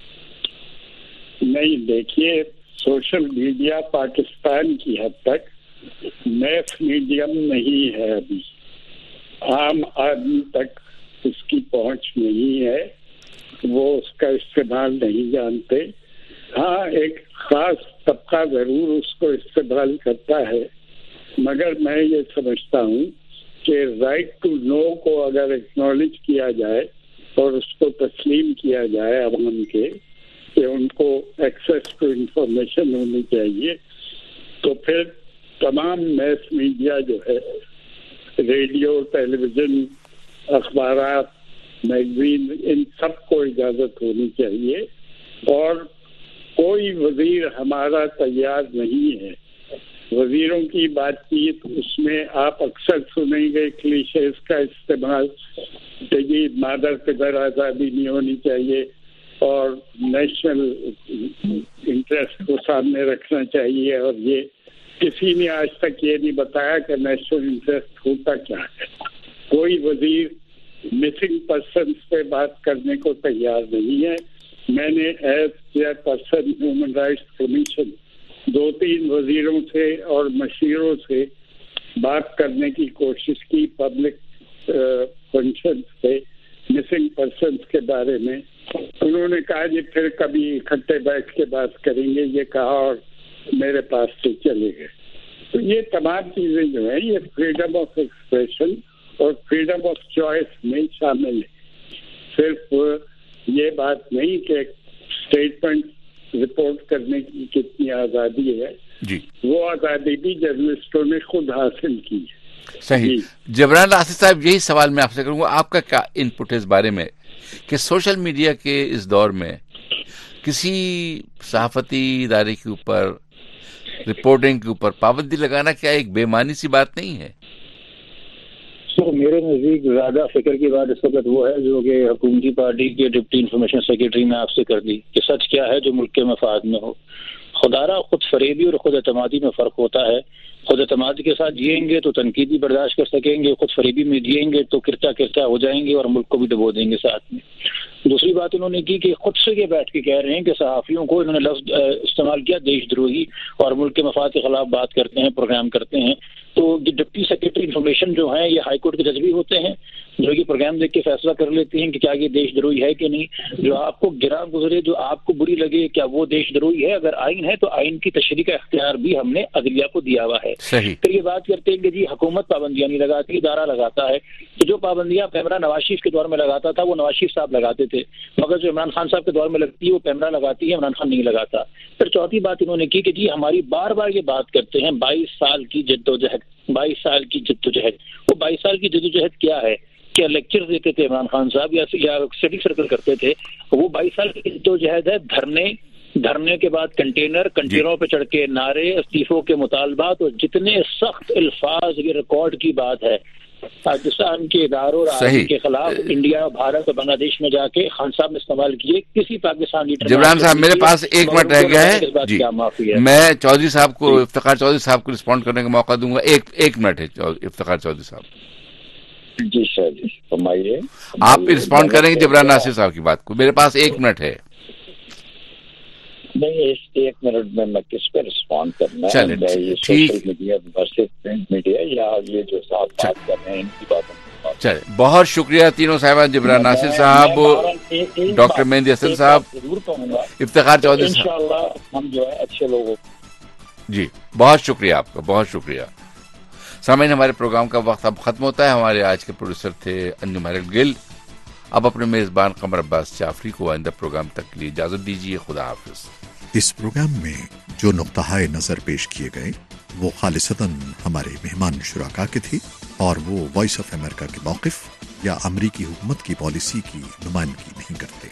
نہیں, دیکھیے سوشل میڈیا پاکستان کی حد تک میس میڈیم نہیں ہے, ابھی عام آدمی تک اس کی پہنچ نہیں ہے, وہ اس کا استعمال نہیں جانتے. ہاں ایک خاص طبقہ ضرور اس کو استعمال کرتا ہے, مگر میں یہ سمجھتا ہوں کہ رائٹ ٹو نو کو اگر ایکنالج کیا جائے اور اس کو تسلیم کیا جائے عوام کے کہ ان کو ایکسیس ٹو انفارمیشن ہونی چاہیے, تو پھر تمام میس میڈیا جو ہے, ریڈیو, ٹیلی ویژن, اخبارات, میگزین, ان سب کو اجازت ہونی چاہیے. اور کوئی وزیر ہمارا تیار نہیں ہے. وزیروں کی بات چیت اس میں آپ اکثر سنیں گے کلیشیز کا استعمال, کہ جی مادر پدر آزادی نہیں ہونی چاہیے اور نیشنل انٹرسٹ کو سامنے رکھنا چاہیے, اور یہ کسی نے آج تک یہ نہیں بتایا کہ نیشنل انٹرسٹ ہوتا کیا ہے. کوئی وزیر مسنگ پرسنس پہ بات کرنے کو تیار نہیں ہے. میں نے as chairperson human rights commission دو تین وزیروں سے اور مشیروں سے بات کرنے کی کوشش کی پبلک فنکشن پہ مسنگ پرسنس کے بارے میں. انہوں نے کہا جی پھر کبھی اکٹھے بیٹھ کے بات کریں گے, یہ کہا اور میرے پاس سے چلے گئے. تو یہ تمام چیزیں جو ہیں یہ فریڈم آف ایکسپریشن اور فریڈم آف چوائس میں شامل ہے. صرف یہ بات نہیں کہ اسٹیٹمنٹ رپورٹ کرنے کی کتنی آزادی ہے, جی وہ آزادی بھی جرنلسٹوں نے خود حاصل کی ہے. صحیح. جبران راسل صاحب یہی سوال میں آپ سے کروں گا, آپ کا کیا ان پٹ ہے اس بارے میں کہ سوشل میڈیا کے اس دور میں کسی صحافتی ادارے کے اوپر رپورٹنگ کے اوپر پابندی لگانا کیا ایک بے معنی سی بات نہیں ہے؟ سر میرے نزدیک زیادہ فکر کی بات اس وقت وہ ہے جو کہ حکومتی پارٹی کے ڈپٹی انفارمیشن سیکرٹری نے آپ سے کر دی کہ سچ کیا ہے جو ملک کے مفاد میں ہو. خدارہ خود فریبی اور خود اعتمادی میں فرق ہوتا ہے. خود اعتمادی کے ساتھ جئیں گے تو تنقید بھی برداشت کر سکیں گے, خود فریبی میں جئیں گے تو کرتا کرتا ہو جائیں گے اور ملک کو بھی ڈبو دیں گے ساتھ میں. دوسری بات انہوں نے کی کہ خود سے یہ بیٹھ کے کہہ رہے ہیں کہ صحافیوں کو انہوں نے لفظ استعمال کیا دیش دروہی اور ملک کے مفاد کے خلاف بات کرتے ہیں, پروگرام کرتے ہیں. تو یہ ڈپٹی سیکرٹری انفارمیشن جو ہیں یہ ہائی کورٹ کے جج بھی ہوتے ہیں جو کہ پروگرام دیکھ کے فیصلہ کر لیتے ہیں کہ کیا یہ دیش دروہی ہے کہ نہیں. جو آپ کو گرا گزرے, جو آپ کو بری لگے, کیا وہ دیش دروہی ہے؟ اگر آئین ہے تو آئین کی تشریح کا اختیار بھی ہم نے عدلیہ کو دیا ہوا ہے. پھر یہ بات کرتے ہیں کہ جی حکومت پابندیاں نہیں لگاتی, ادارہ لگاتا ہے. تو جو پابندیاں پیمرا نواز شریف کے دور میں لگاتا تھا وہ نواز شریف صاحب لگاتے تھے, مگر جو عمران خان صاحب کے دور میں لگتی ہے وہ پیمرا لگاتی ہے, عمران خان نہیں لگاتا. پھر چوتھی بات انہوں نے کی کہ جی ہماری بار بار یہ بات کرتے ہیں بائیس سال کی جد و جہد, بائیس سال کی جد و جہد. وہ بائیس سال کی جد و جہد کیا ہے؟ کیا لیکچر دیتے تھے عمران خان صاحب یا اسٹڈی سرکل کرتے تھے؟ وہ بائیس سال کی جد و جہد ہے دھرنے, دھرنے کے بعد کنٹینر, کنٹینروں پہ چڑھ کے نعرے, استعفوں کے مطالبات اور جتنے سخت الفاظ یہ ریکارڈ کی بات ہے پاکستان کے اداروں اور آئین کے خلاف انڈیا, بھارت اور بنگلہ دیش میں جا کے خان صاحب نے استعمال کیے. کسی پاکستان لیڈر جبران صاحب میرے پاس ایک منٹ رہ گیا ہے جی, میں چودھری صاحب کو افتخار چودھری صاحب کو رسپونڈ کرنے کا موقع دوں گا. ایک ایک منٹ ہے افتخار چودھری صاحب. جی سر جی فرمائیے. آپ رسپونڈ کریں گے جبران ناصر صاحب کی بات کو؟ میرے پاس ایک منٹ ہے. نہیں اس ایک منٹ میں میں کس پہ رسپونڈ کرنا ہے؟ میں یہ social media versus print media یا یہ جو صاحب بات کر رہے ہیں ان کی باتوں. چلے بہت شکریہ تینوں صاحبان, جبران ناصر صاحب, ڈاکٹر مہدی حسن صاحب, افتخار چودھری صاحب. انشاءاللہ ہم جو ہے اچھے لوگوں. جی بہت شکریہ آپ کا, بہت شکریہ. سامعین ہمارے پروگرام کا وقت اب ختم ہوتا ہے. ہمارے آج کے پروڈیوسر تھے انجم ہیرل گل. اب اپنے میزبان قمر عباس جعفری کو آئندہ پروگرام تک کے لیے اجازت دیجیے. خدا حافظ. اس پروگرام میں جو نقطہ نظر پیش کیے گئے وہ خالصتاً ہمارے مہمان شرکا کے تھی اور وہ وائس آف امریکہ کے موقف یا امریکی حکومت کی پالیسی کی نمائندگی نہیں کرتے۔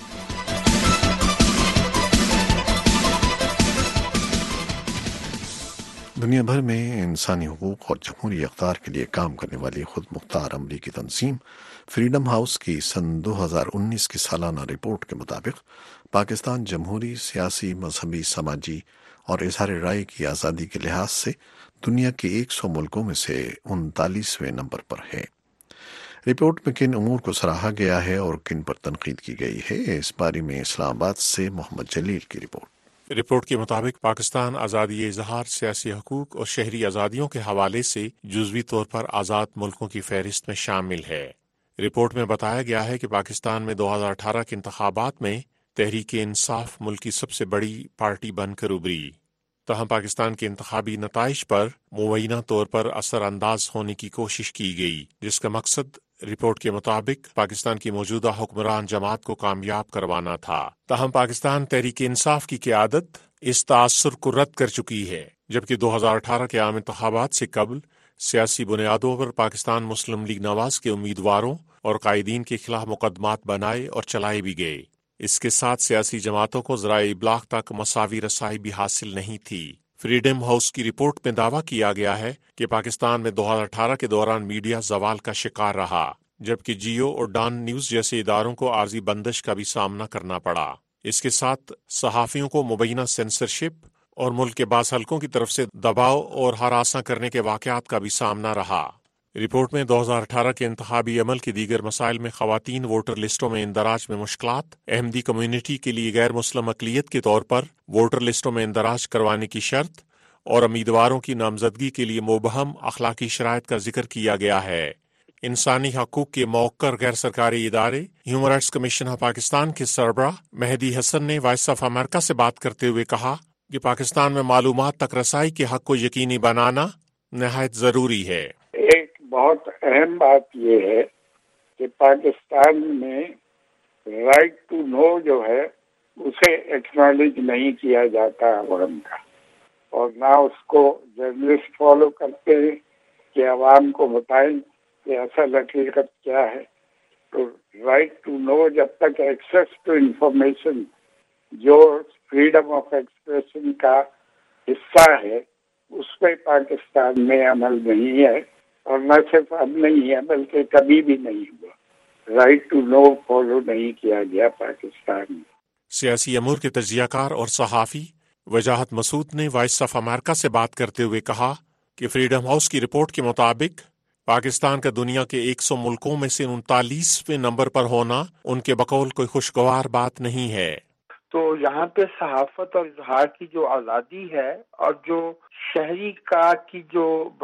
دنیا بھر میں انسانی حقوق اور جمہوری اقدار کے لیے کام کرنے والی خود مختار امریکی تنظیم فریڈم ہاؤس کی سن دو ہزار انیس کی سالانہ رپورٹ کے مطابق پاکستان جمہوری، سیاسی، مذہبی، سماجی اور اظہار رائے کی آزادی کے لحاظ سے دنیا کے ایک سو ملکوں میں سے انتالیسویں نمبر پر ہے۔ رپورٹ میں کن امور کو سراہا گیا ہے اور کن پر تنقید کی گئی ہے، اس بارے میں اسلام آباد سے محمد جلیل کی رپورٹ۔ رپورٹ کے مطابق پاکستان آزادی اظہار، سیاسی حقوق اور شہری آزادیوں کے حوالے سے جزوی طور پر آزاد ملکوں کی فہرست میں شامل ہے۔ رپورٹ میں بتایا گیا ہے کہ پاکستان میں دو ہزار اٹھارہ کے انتخابات میں تحریک انصاف ملک کی سب سے بڑی پارٹی بن کر ابھری، تاہم پاکستان کے انتخابی نتائج پر مبینہ طور پر اثر انداز ہونے کی کوشش کی گئی، جس کا مقصد رپورٹ کے مطابق پاکستان کی موجودہ حکمران جماعت کو کامیاب کروانا تھا۔ تاہم پاکستان تحریک انصاف کی قیادت اس تاثر کو رد کر چکی ہے، جبکہ دو ہزار اٹھارہ کے عام انتخابات سے قبل سیاسی بنیادوں پر پاکستان مسلم لیگ نواز کے امیدواروں اور قائدین کے خلاف مقدمات بنائے اور چلائے بھی گئے۔ اس کے ساتھ سیاسی جماعتوں کو ذرائع ابلاغ تک مساوی رسائی بھی حاصل نہیں تھی۔ فریڈم ہاؤس کی رپورٹ میں دعویٰ کیا گیا ہے کہ پاکستان میں دو ہزار اٹھارہ کے دوران میڈیا زوال کا شکار رہا، جبکہ جیو اور ڈان نیوز جیسے اداروں کو عارضی بندش کا بھی سامنا کرنا پڑا۔ اس کے ساتھ صحافیوں کو مبینہ سینسرشپ اور ملک کے بعض حلقوں کی طرف سے دباؤ اور ہراساں کرنے کے واقعات کا بھی سامنا رہا۔ رپورٹ میں دو ہزار اٹھارہ کے انتخابی عمل کے دیگر مسائل میں خواتین ووٹر لسٹوں میں اندراج میں مشکلات، احمدی کمیونٹی کے لیے غیر مسلم اقلیت کے طور پر ووٹر لسٹوں میں اندراج کروانے کی شرط اور امیدواروں کی نامزدگی کے لیے مبہم اخلاقی شرائط کا ذکر کیا گیا ہے۔ انسانی حقوق کے موقر غیر سرکاری ادارے human rights commission of Pakistan کے سربراہ مہدی حسن نے وائس آف امریکہ سے بات کرتے ہوئے کہا کہ پاکستان میں معلومات تک رسائی کے حق کو یقینی بنانا نہایت ضروری ہے۔ ایک بہت اہم بات یہ ہے کہ پاکستان میں رائٹ ٹو نو جو ہے اسے ایکنالج نہیں کیا جاتا عوام کا، اور نہ اس کو جرنلسٹ فالو کرتے ہیں کہ عوام کو بتائیں کہ اصل حقیقت کیا ہے۔ تو رائٹ ٹو نو جب تک ایکسیس ٹو انفارمیشن جو فریڈم آف ایکسپریشن کا حصہ ہے اس پہ پاکستان میں عمل نہیں ہے، اور نہ صرف اب نہیں ہے بلکہ کبھی بھی نہیں ہوا۔ رائٹ ٹو نو فالو نہیں کیا گیا پاکستان میں۔ سیاسی امور کے تجزیہ کار اور صحافی وجاہت مسعود نے وائس آف امریکہ سے بات کرتے ہوئے کہا کہ فریڈم ہاؤس کی رپورٹ کے مطابق پاکستان کا دنیا کے ایک سو ملکوں میں سے انتالیسویں نمبر پر ہونا ان کے بقول کوئی خوشگوار بات نہیں ہے۔ تو یہاں پہ صحافت اور اظہار کی جو آزادی ہے اور جو شہری کا کی جو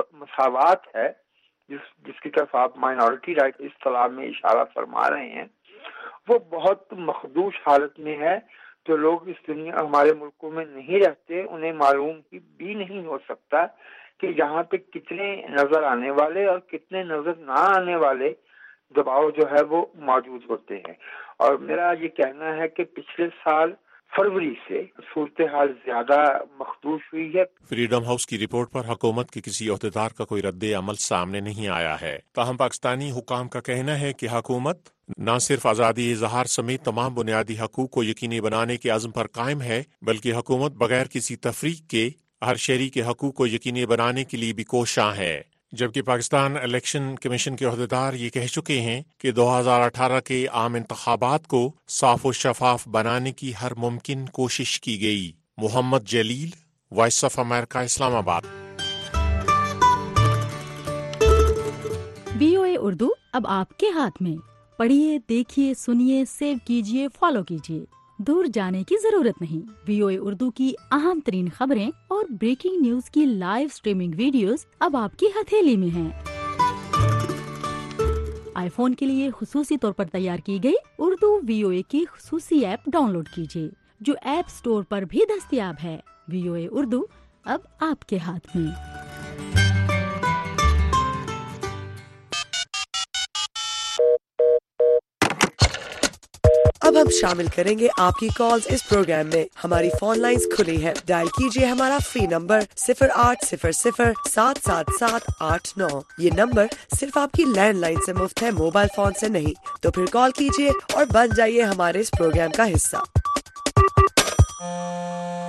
مساوات ہے، جس جس کی طرف آپ مائنورٹی رائٹ اصطلاح میں اشارہ فرما رہے ہیں، وہ بہت مخدوش حالت میں ہے۔ جو لوگ اس دنیا ہمارے ملکوں میں نہیں رہتے انہیں معلوم بھی نہیں ہو سکتا کہ یہاں پہ کتنے نظر آنے والے اور کتنے نظر نہ آنے والے دباؤ جو ہے وہ موجود ہوتے ہیں۔ اور میرا یہ کہنا ہے کہ پچھلے سال فروری سے صورتحال زیادہ مخدوش ہوئی ہے۔ فریڈم ہاؤس کی رپورٹ پر حکومت کے کسی عہدیدار کا کوئی رد عمل سامنے نہیں آیا ہے، تاہم پاکستانی حکام کا کہنا ہے کہ حکومت نہ صرف آزادی اظہار سمیت تمام بنیادی حقوق کو یقینی بنانے کے عزم پر قائم ہے، بلکہ حکومت بغیر کسی تفریق کے ہر شہری کے حقوق کو یقینی بنانے کے لیے بھی کوشاں ہے۔ جبکہ پاکستان الیکشن کمیشن کے عہدیدار یہ کہہ چکے ہیں کہ دو ہزار اٹھارہ کے عام انتخابات کو صاف و شفاف بنانے کی ہر ممکن کوشش کی گئی۔ محمد جلیل، وائس آف امریکہ، اسلام آباد۔ وی او اے اردو اب آپ کے ہاتھ میں، پڑھیے، دیکھیے، سنیے، سیو کیجیے، فالو کیجیے، دور جانے کی ضرورت نہیں۔ وی او اے اردو کی اہم ترین خبریں اور بریکنگ نیوز کی لائیو سٹریمنگ ویڈیوز اب آپ کی ہتھیلی میں ہیں۔ آئی فون کے لیے خصوصی طور پر تیار کی گئی اردو وی او اے کی خصوصی ایپ ڈاؤن لوڈ کیجیے، جو ایپ سٹور پر بھی دستیاب ہے۔ وی او اے اردو اب آپ کے ہاتھ میں۔ اب ہم شامل کریں گے آپ کی کالز اس پروگرام میں. ہماری فون لائنز کھلی ہیں. ڈائل کیجیے ہمارا فری نمبر صفر آٹھ صفر صفر سات سات سات آٹھ نو. یہ نمبر صرف آپ کی لینڈ لائن سے مفت ہے, موبائل فون سے نہیں. تو پھر کال کیجیے اور بن جائیے ہمارے اس پروگرام کا حصہ.